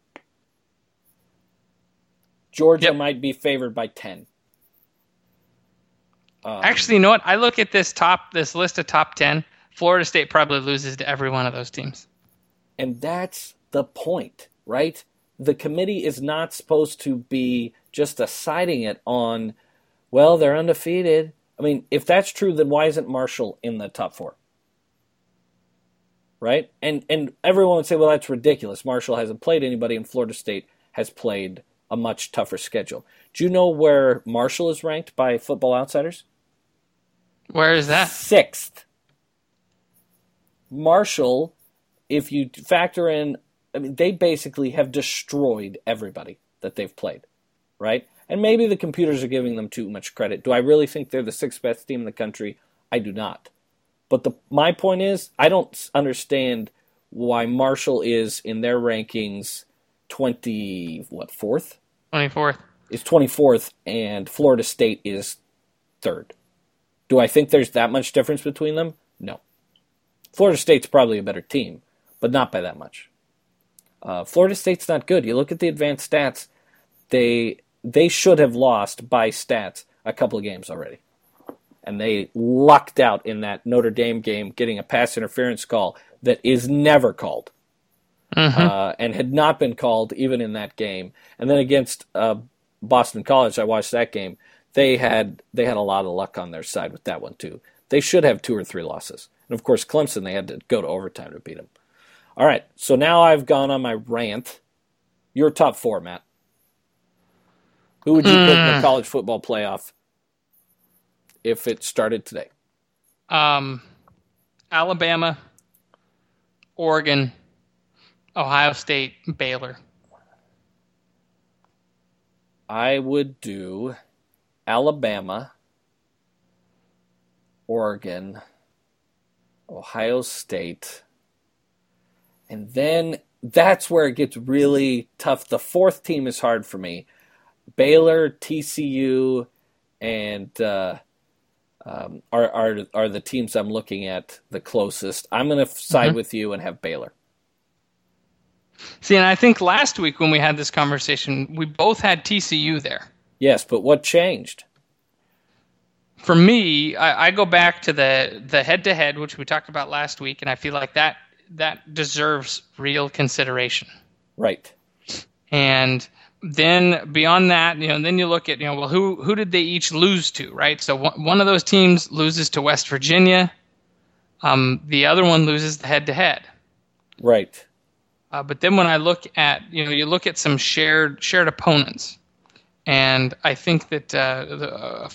Georgia might be favored by 10. Actually, you know what? I look at this list of top 10. Florida State probably loses to every one of those teams. And that's the point, right? The committee is not supposed to be just deciding it on, well, they're undefeated. I mean, if that's true, then why isn't Marshall in the top 4? Right? And everyone would say, well, that's ridiculous. Marshall hasn't played anybody, and Florida State has played a much tougher schedule. Do you know where Marshall is ranked by Football Outsiders? Where is that? 6th. Marshall, if you factor in, I mean, they basically have destroyed everybody that they've played, right? And maybe the computers are giving them too much credit. Do I really think they're the 6th best team in the country? I do not. But my point is, I don't understand why Marshall is in their rankings 4th? 24th. It's 24th, and Florida State is 3rd. Do I think there's that much difference between them? No. Florida State's probably a better team, but not by that much. Florida State's not good. You look at the advanced stats, they should have lost by stats a couple of games already. And they lucked out in that Notre Dame game getting a pass interference call that is never called. And had not been called even in that game. And then against Boston College, I watched that game. They had a lot of luck on their side with that one too. They should have 2 or 3 losses. And of course, Clemson, they had to go to overtime to beat them. All right, so now I've gone on my rant. Your top 4, Matt. Who would you put in the college football playoff if it started today? Alabama, Oregon, Ohio State, Baylor. I would do Alabama, Oregon, Ohio State, and then that's where it gets really tough. The fourth team is hard for me. Baylor, TCU, and are the teams I'm looking at the closest. I'm going to side with you and have Baylor. See, and I think last week when we had this conversation, we both had TCU there. Yes, but what changed? For me, I go back to the head-to-head, which we talked about last week, and I feel like that deserves real consideration. Right. And then beyond that, then you look at, well, who did they each lose to, right? So one of those teams loses to West Virginia. The other one loses the head-to-head. Right. But then when I look at, you look at some shared opponents, and I think that a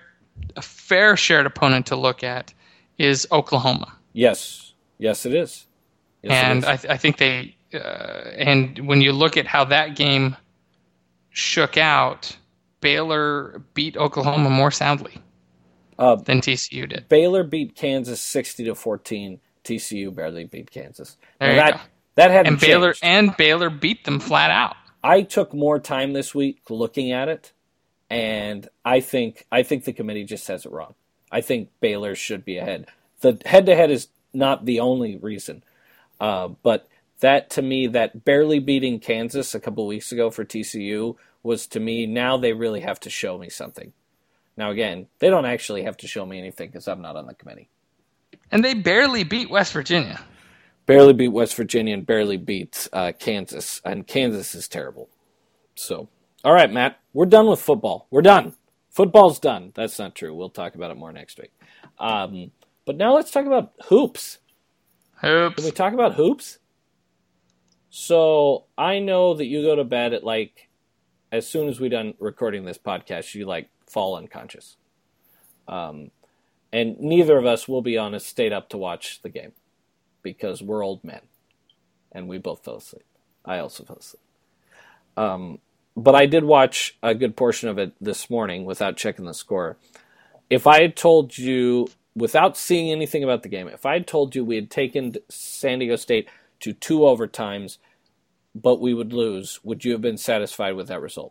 fair shared opponent to look at is Oklahoma. Yes, it is. Yes, and it is. I think they, and when you look at how that game shook out, Baylor beat Oklahoma more soundly than TCU did. Baylor beat Kansas 60-14. TCU barely beat Kansas. There you go. That hadn't changed. Baylor beat them flat out. I took more time this week looking at it, and I think the committee just has it wrong. I think Baylor should be ahead. The head-to-head is not the only reason, but that to me, that barely beating Kansas a couple weeks ago for TCU was, to me, now they really have to show me something. Now again, they don't actually have to show me anything because I'm not on the committee. And they barely beat West Virginia. Barely beat West Virginia and barely beat Kansas. And Kansas is terrible. So, all right, Matt, we're done with football. We're done. Football's done. That's not true. We'll talk about it more next week. But now let's talk about hoops. Can we talk about hoops? So, I know that you go to bed at as soon as we're done recording this podcast, you fall unconscious. And neither of us, will be honest, stayed up to watch the game. Because we're old men, and we both fell asleep. I also fell asleep. But I did watch a good portion of it this morning without checking the score. If I had told you, without seeing anything about the game, if I had told you we had taken San Diego State to 2 overtimes, but we would lose, would you have been satisfied with that result?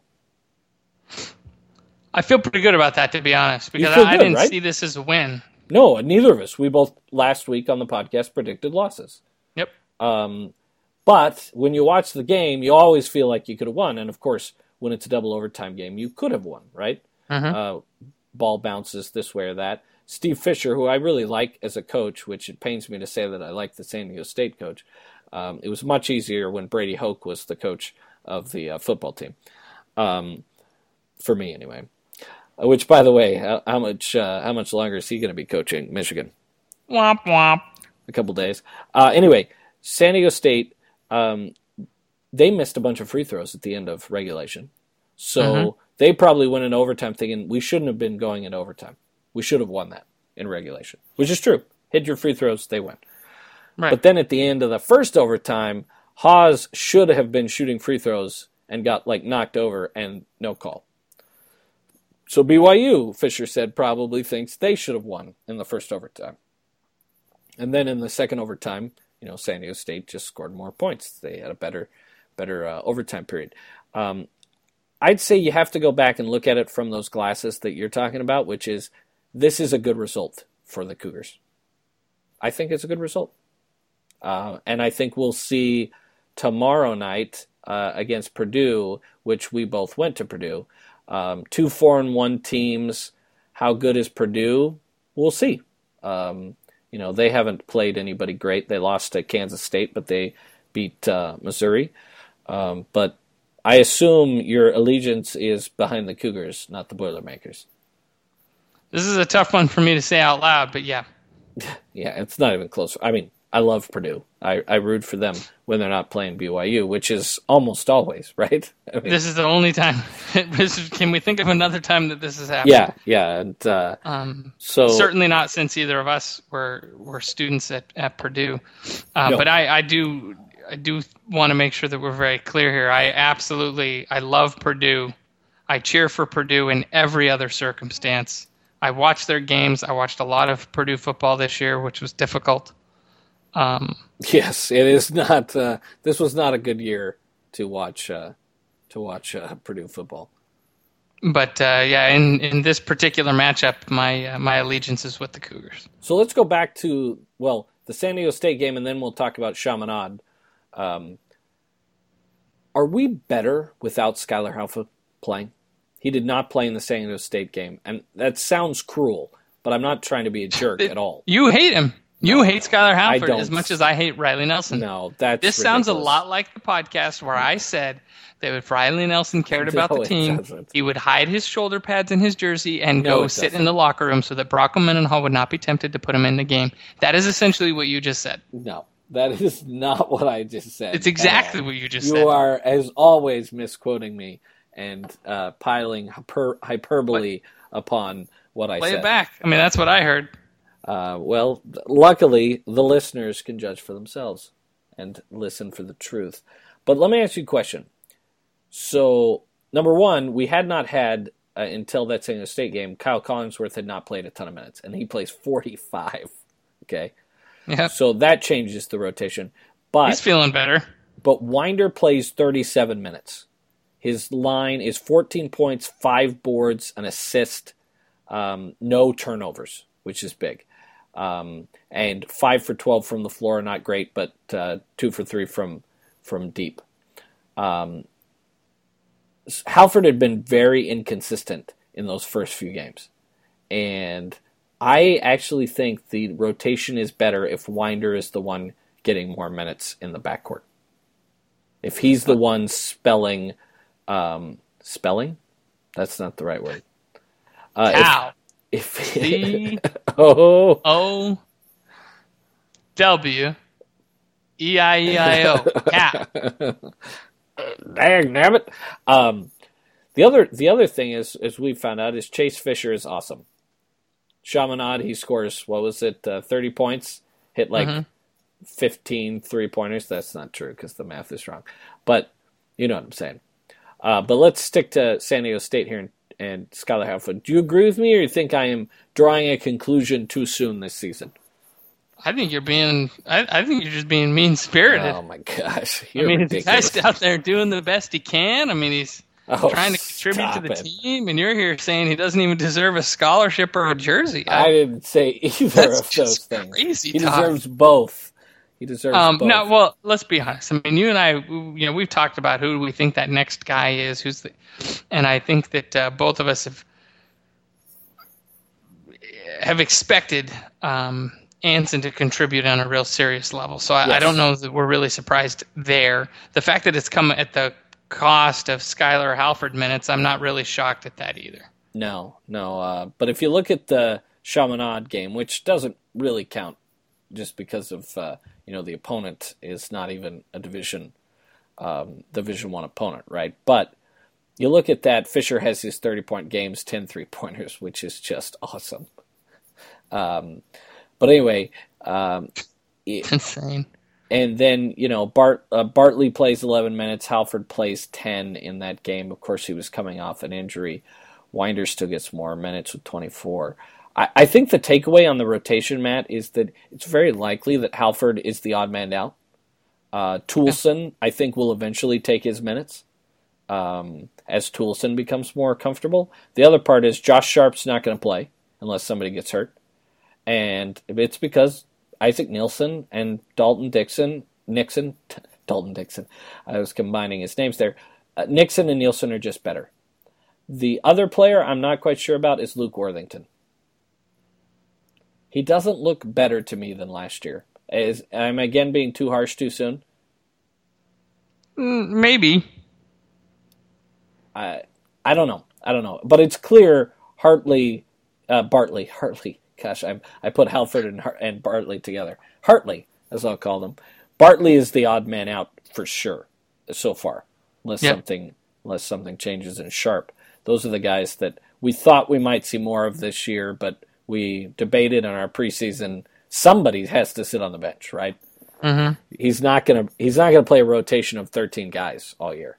I feel pretty good about that, to be honest, because I didn't see this as a win. No, neither of us. We both, last week on the podcast, predicted losses. Yep. But when you watch the game, you always feel like you could have won. And, of course, when it's a double overtime game, you could have won, right? Mm-hmm. Ball bounces this way or that. Steve Fisher, who I really like as a coach, which it pains me to say that I like the San Diego State coach, it was much easier when Brady Hoke was the coach of the football team. For me, anyway. Which, by the way, how much longer is he going to be coaching Michigan? Womp womp. A couple days. Anyway, San Diego State, they missed a bunch of free throws at the end of regulation. So they probably went in overtime thinking, we shouldn't have been going in overtime. We should have won that in regulation, which is true. Hit your free throws, they win. Right. But then at the end of the first overtime, Haas should have been shooting free throws and got knocked over and no call. So BYU, Fisher said, probably thinks they should have won in the first overtime. And then in the second overtime, San Diego State just scored more points. They had a better overtime period. I'd say you have to go back and look at it from those glasses that you're talking about, which is, this is a good result for the Cougars. I think it's a good result. And I think we'll see tomorrow night against Purdue, which we both went to Purdue, 2 4-1 teams. How good is Purdue? We'll see. They haven't played anybody great. They lost to Kansas State, but they beat Missouri. But I assume your allegiance is behind the Cougars, not the Boilermakers. This is a tough one for me to say out loud, but yeah. Yeah, it's not even close. I mean, I love Purdue. I root for them when they're not playing BYU, which is almost always, right? I mean, This is the only time. Can we think of another time that this has happened? Yeah. And, so certainly not since either of us were students at Purdue. No. But I do want to make sure that we're very clear here. I love Purdue. I cheer for Purdue in every other circumstance. I watched their games. I watched a lot of Purdue football this year, which was difficult. Yes, it is not. This was not a good year to watch Purdue football. But in this particular matchup, my allegiance is with the Cougars. So let's go back to the San Diego State game, and then we'll talk about Chaminade. Are we better without Skylar Halford playing? He did not play in the San Diego State game, and that sounds cruel, but I'm not trying to be a jerk at all. You hate him. You hate Skylar Halford as much as I hate Riley Nelson. No, that's This ridiculous. sounds a lot like the podcast where I said that if Riley Nelson cared about the team, he would hide his shoulder pads in his jersey and go sit in the locker room so that Brock Mendenhall would not be tempted to put him in the game. That is essentially what you just said. No, that is not what I just said. It's exactly what you just said. You are, as always, misquoting me and piling hyperbole upon what I said. Play it back. I mean, that's what I heard. Luckily, the listeners can judge for themselves and listen for the truth. But let me ask you a question. So, number one, we had not had, until that San Diego State game, Kyle Collingsworth had not played a ton of minutes, and he plays 45. Okay? Yeah. So that changes the rotation. But he's feeling better. But Winder plays 37 minutes. His line is 14 points, 5 boards, an assist, no turnovers, which is big. And 5 for 12 from the floor, not great, but 2 for 3 from deep. Halford had been very inconsistent in those first few games. And I actually think the rotation is better if Winder is the one getting more minutes in the backcourt. If he's the one spelling? That's not the right word. Cow. If C-O-W-E-I-E-I-O. Cow. Dang, damn it. The other thing is, as we found out, is Chase Fisher is awesome. Chaminade, he scores, 30 points? Hit 15 3-pointers. That's not true because the math is wrong. But you know what I'm saying. But let's stick to San Diego State here and Skylar Halford. Do you agree with me, or you think I am drawing a conclusion too soon this season? I think you're being. I think you're just being mean-spirited. Oh my gosh! The guy's out there doing the best he can. I mean, he's trying to contribute to the team, and you're here saying he doesn't even deserve a scholarship or a jersey. I didn't say either of those things. Crazy he talk. deserves both. He deserves both. No, well, let's be honest. I mean, you and I, we've talked about who we think that next guy is. And I think that both of us have expected Anson to contribute on a real serious level. So I don't know that we're really surprised there. The fact that it's come at the cost of Skylar Halford minutes, I'm not really shocked at that either. No. But if you look at the Chaminade game, which doesn't really count just because of the opponent is not even a Division I opponent, right? But you look at that, Fisher has his 30-point games, 10 3-pointers, which is just awesome. But anyway, insane. And then Bartley plays 11 minutes, Halford plays 10 in that game. Of course, he was coming off an injury. Winder still gets more minutes with 24. I think the takeaway on the rotation, Matt, is that it's very likely that Halford is the odd man out. Toulson, I think, will eventually take his minutes as Toulson becomes more comfortable. The other part is Josh Sharp's not going to play unless somebody gets hurt. And it's because Isaac Nixon and Dalton Dixon, I was combining his names there. Nixon and Nielsen are just better. The other player I'm not quite sure about is Luke Worthington. He doesn't look better to me than last year. Am I again being too harsh too soon? Maybe. I don't know. But it's clear Bartley. Gosh, I put Halford and Bartley together. Hartley. as I'll call them. Bartley is the odd man out for sure so far, unless something changes in Sharp. Those are the guys that we thought we might see more of this year, but we debated in our preseason. Somebody has to sit on the bench, right? Mm-hmm. He's not gonna play a rotation of 13 guys all year.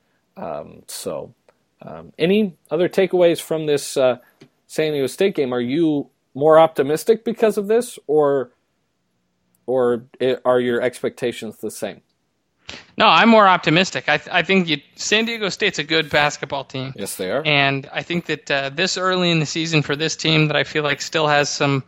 Any other takeaways from this San Diego State game? Are you more optimistic because of this, or are your expectations the same? No, I'm more optimistic. I think San Diego State's a good basketball team. Yes, they are. And I think that this early in the season for this team that I feel like still has some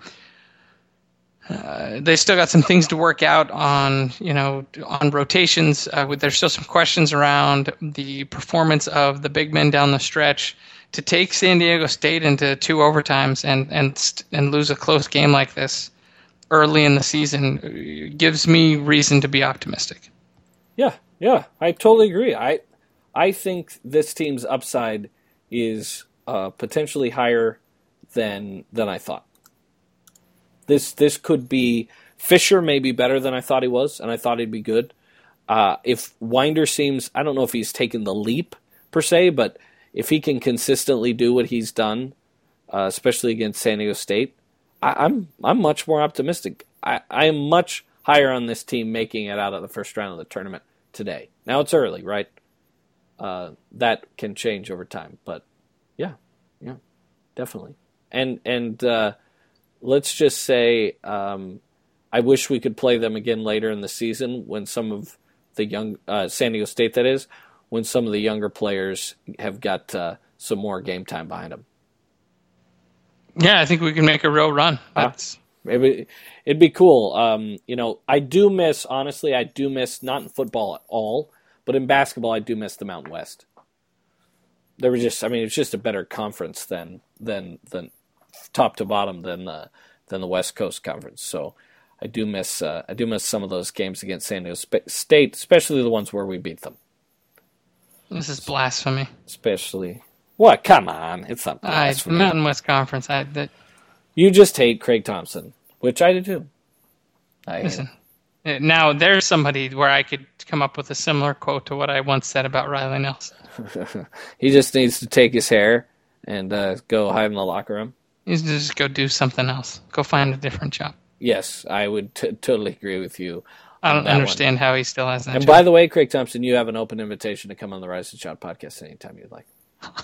they still got some things to work out on, on rotations. There's still some questions around the performance of the big men down the stretch. To take San Diego State into 2 overtimes and lose a close game like this early in the season gives me reason to be optimistic. Yeah, I totally agree. I think this team's upside is potentially higher than I thought. This could be Fisher may be better than I thought he was, and I thought he'd be good. If Winder seems, I don't know if he's taken the leap per se, but if he can consistently do what he's done, especially against San Diego State, I'm much more optimistic. I am much higher on this team making it out of the first round of the tournament today. Now it's early, right? That can change over time, but yeah, definitely. And let's just say I wish we could play them again later in the season when some of the young San Diego State, that is, when some of the younger players have got some more game time behind them. Yeah, I think we can make a real run. It'd be cool. I do miss, not in football at all, but in basketball, I do miss the Mountain West. It's just a better conference than top to bottom than the West Coast Conference. So I do miss some of those games against San Diego State, especially the ones where we beat them. This is blasphemy. Especially what? Come on, it's not blasphemy. Mountain West Conference. You just hate Craig Thompson, which I do too. Listen, now there's somebody where I could come up with a similar quote to what I once said about Riley Nelson. He just needs to take his hair and go hide in the locker room. He needs to just go do something else. Go find a different job. Yes, I would totally agree with you. I don't understand how he still has that And job. by the way, Craig Thompson, you have an open invitation to come on the Rise and Shout podcast anytime you'd like.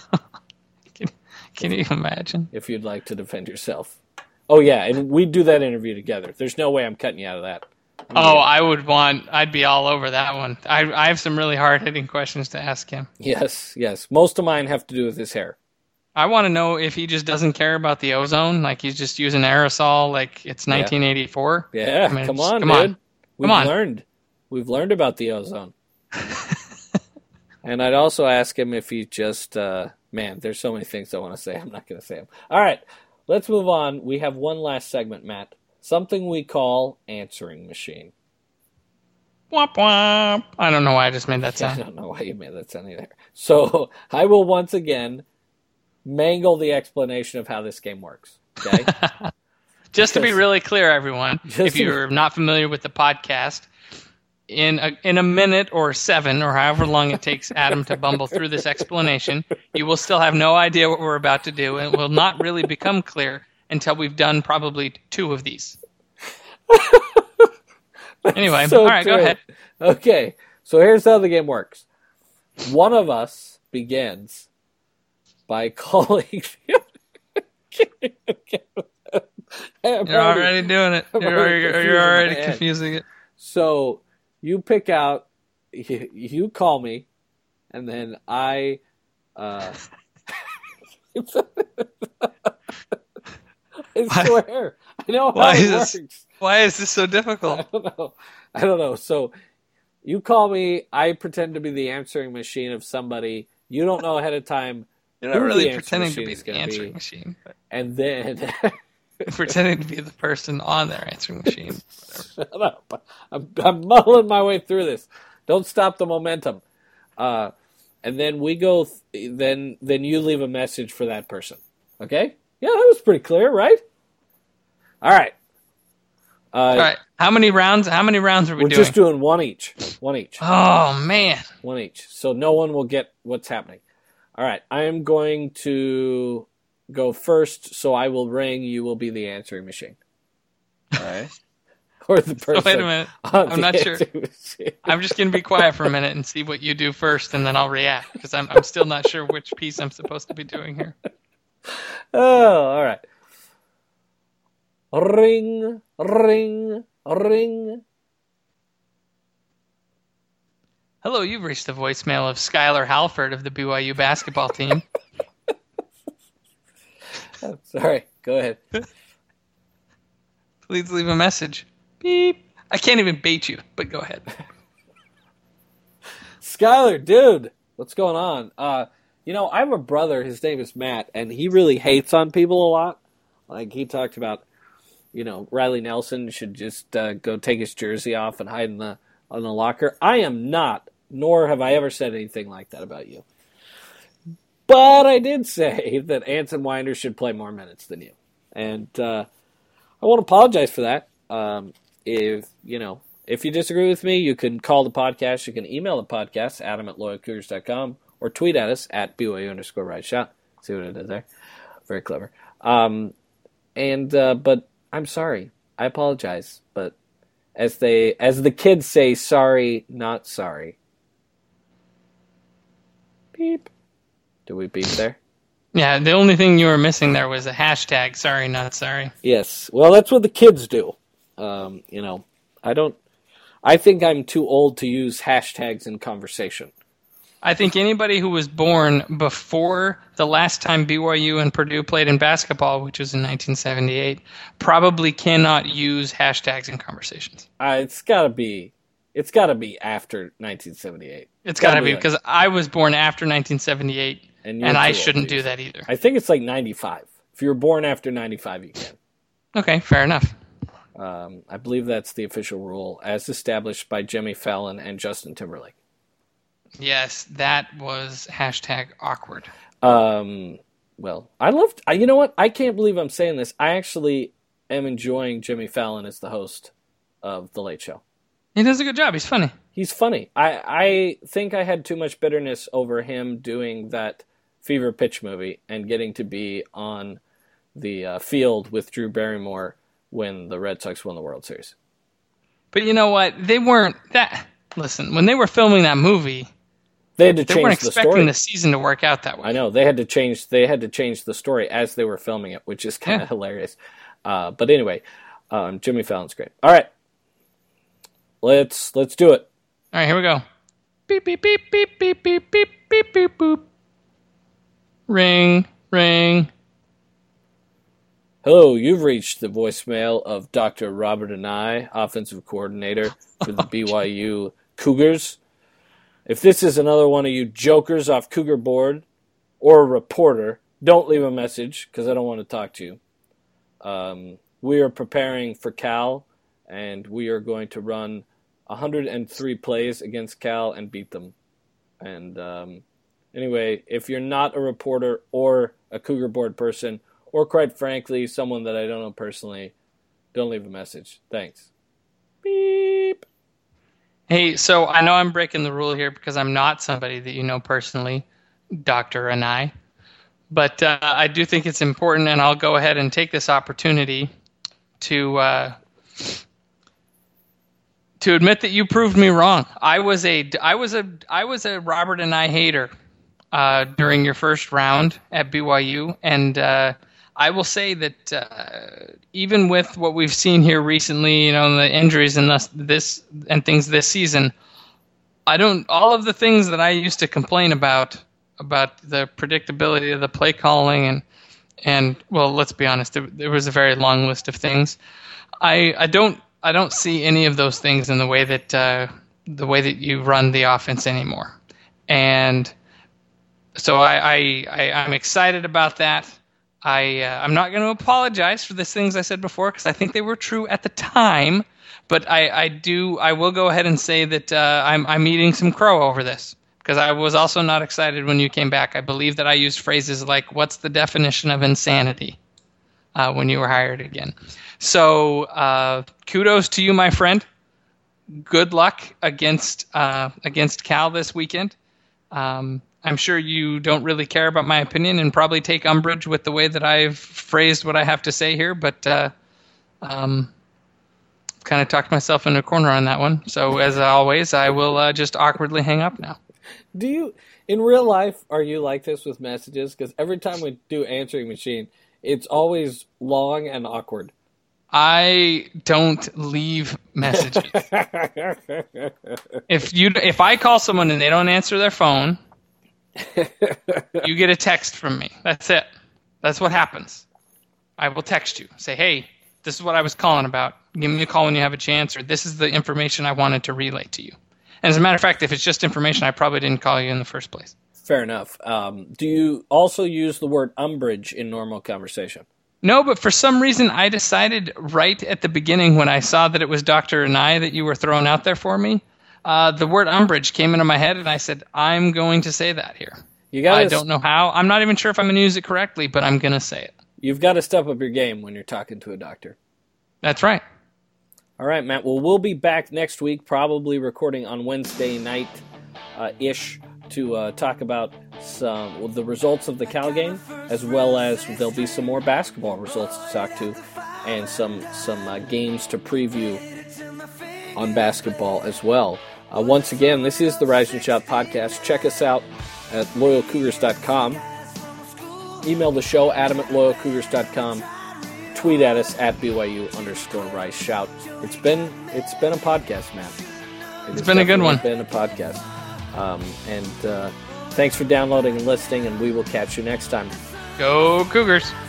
Can you imagine? If you'd like to defend yourself. Oh, yeah, and we'd do that interview together. There's no way I'm cutting you out of that. I'd be all over that one. I have some really hard-hitting questions to ask him. Yes. Most of mine have to do with his hair. I want to know if he just doesn't care about the ozone, like he's just using aerosol like it's 1984. Yeah, come on. We've learned about the ozone. And I'd also ask him if he just, there's so many things I want to say. I'm not going to say them. All right, let's move on. We have one last segment, Matt. Something we call answering machine. Womp womp. I don't know why I just made that sound. I don't know why you made that sound either. So I will once again mangle the explanation of how this game works. Okay. Just to be really clear, everyone, if you're not familiar with the podcast, in a minute or 7 or however long it takes Adam to bumble through this explanation, you will still have no idea what we're about to do, and it will not really become clear until we've done probably 2 of these. Anyway, all right, go ahead. Okay, so here's how the game works. One of us begins by calling... You're already doing it. You're already confusing it. So you pick out, you call me, and then I... I swear. I know how it works. Why is this so difficult? I don't know. So you call me, I pretend to be the answering machine of somebody. You don't know ahead of time. You're not really pretending to be the answering machine. But... And then... pretending to be the person on their answering machine. Shut up. I'm muddling my way through this. Don't stop the momentum. And then we go, then you leave a message for that person. Okay? Yeah, that was pretty clear, right? All right. All right. How many rounds? How many rounds are we doing? We're just doing one each. One each. Oh man. One each. So no one will get what's happening. All right. I am going to go first, so I will ring. You will be the answering machine. All right. Or the person. So wait a minute. I'm not sure. I'm just going to be quiet for a minute and see what you do first, and then I'll react, because I'm still not sure which piece I'm supposed to be doing here. Oh, all right. Ring, ring, ring. Hello, you've reached the voicemail of Skylar Halford of the BYU basketball team. Oh, sorry, go ahead. Please leave a message. Beep. I can't even bait you, but go ahead. Skylar, dude, what's going on? I have a brother, his name is Matt, and he really hates on people a lot. Like, he talked about, Riley Nelson should just go take his jersey off and hide on the locker. I am not, nor have I ever said anything like that about you. But I did say that Anson Winder should play more minutes than you. And I won't apologize for that. If you disagree with me, you can call the podcast. You can email the podcast, adam@loyalcougars.com, or tweet at us at BYU_RideShot. See what I did there? Very clever. But I'm sorry. I apologize. But as the kids say, sorry, not sorry. Beep. Did we beep there? Yeah, the only thing you were missing there was a hashtag, sorry, not sorry. Yes. Well, that's what the kids do. I think I'm too old to use hashtags in conversation. I think anybody who was born before the last time BYU and Purdue played in basketball, which was in 1978, probably cannot use hashtags in conversations. It's got to be after 1978. It's got to be, because I was born after 1978, and I shouldn't do that either. I think it's like 95. If you were born after 95, you can. Okay, fair enough. I believe that's the official rule, as established by Jimmy Fallon and Justin Timberlake. Yes, that was hashtag awkward. Well, I loved. You know what? I can't believe I'm saying this. I actually am enjoying Jimmy Fallon as the host of The Late Show. He does a good job. He's funny. He's funny. I think I had too much bitterness over him doing that Fever Pitch movie and getting to be on the field with Drew Barrymore when the Red Sox won the World Series. But you know what? They weren't that. Listen, when they were filming that movie, they had to change the story. They weren't expecting the season to work out that way. I know they had to change the story as they were filming it, which is kind of hilarious. But anyway, Jimmy Fallon's great. All right, let's do it. All right, here we go. Beep beep beep beep beep beep beep beep beep boop. Ring ring. Hello, you've reached the voicemail of Dr. Robert Anae, offensive coordinator for the BYU Cougars. If this is another one of you jokers off Cougar Board or a reporter, don't leave a message because I don't want to talk to you. We are preparing for Cal, and we are going to run 103 plays against Cal and beat them. And anyway, if you're not a reporter or a Cougar Board person, or quite frankly, someone that I don't know personally, don't leave a message. Thanks. Beep. Hey, so I know I'm breaking the rule here because I'm not somebody that you know personally, Dr. Anae. But I do think it's important, and I'll go ahead and take this opportunity to admit that you proved me wrong. I was a Robert Anae hater during your first round at BYU, and I will say that even with what we've seen here recently, the injuries and this and things this season, all of the things that I used to complain about the predictability of the play calling and well, let's be honest, there was a very long list of things. I don't see any of those things in the way that you run the offense anymore, and so I'm excited about that. I'm not going to apologize for the things I said before because I think they were true at the time, but I will go ahead and say that I'm eating some crow over this because I was also not excited when you came back. I believe that I used phrases like, "What's the definition of insanity?" when you were hired again. So kudos to you, my friend. Good luck against Cal this weekend. I'm sure you don't really care about my opinion and probably take umbrage with the way that I've phrased what I have to say here, but kind of talked myself in a corner on that one. So as always, I will just awkwardly hang up now. Do you, in real life, are you like this with messages? Because every time we do answering machine, it's always long and awkward. I don't leave messages. If I call someone and they don't answer their phone, you get a text from me. That's it. That's what happens. I will text you. Say, hey, this is what I was calling about. Give me a call when you have a chance, or this is the information I wanted to relay to you. And as a matter of fact, if it's just information, I probably didn't call you in the first place. Fair enough. Do you also use the word umbrage in normal conversation? No, but for some reason, I decided right at the beginning when I saw that it was Dr. and I that you were throwing out there for me, the word umbrage came into my head, and I said, I'm going to say that here. I don't know how. I'm not even sure if I'm going to use it correctly, but I'm going to say it. You've got to step up your game when you're talking to a doctor. That's right. All right, Matt. Well, we'll be back next week, probably recording on Wednesday night-ish to talk about the results of the Cal game, as well as there'll be some more basketball results to talk to, and some games to preview on basketball as well. Once again, this is the Rise and Shout podcast. Check us out at loyalcougars.com. Email the show, adam@loyalcougars.com. Tweet at us at BYU_Rise Shout. It's been a podcast, Matt. It's been a good one. It's been a podcast. Thanks for downloading and listening, and we will catch you next time. Go Cougars!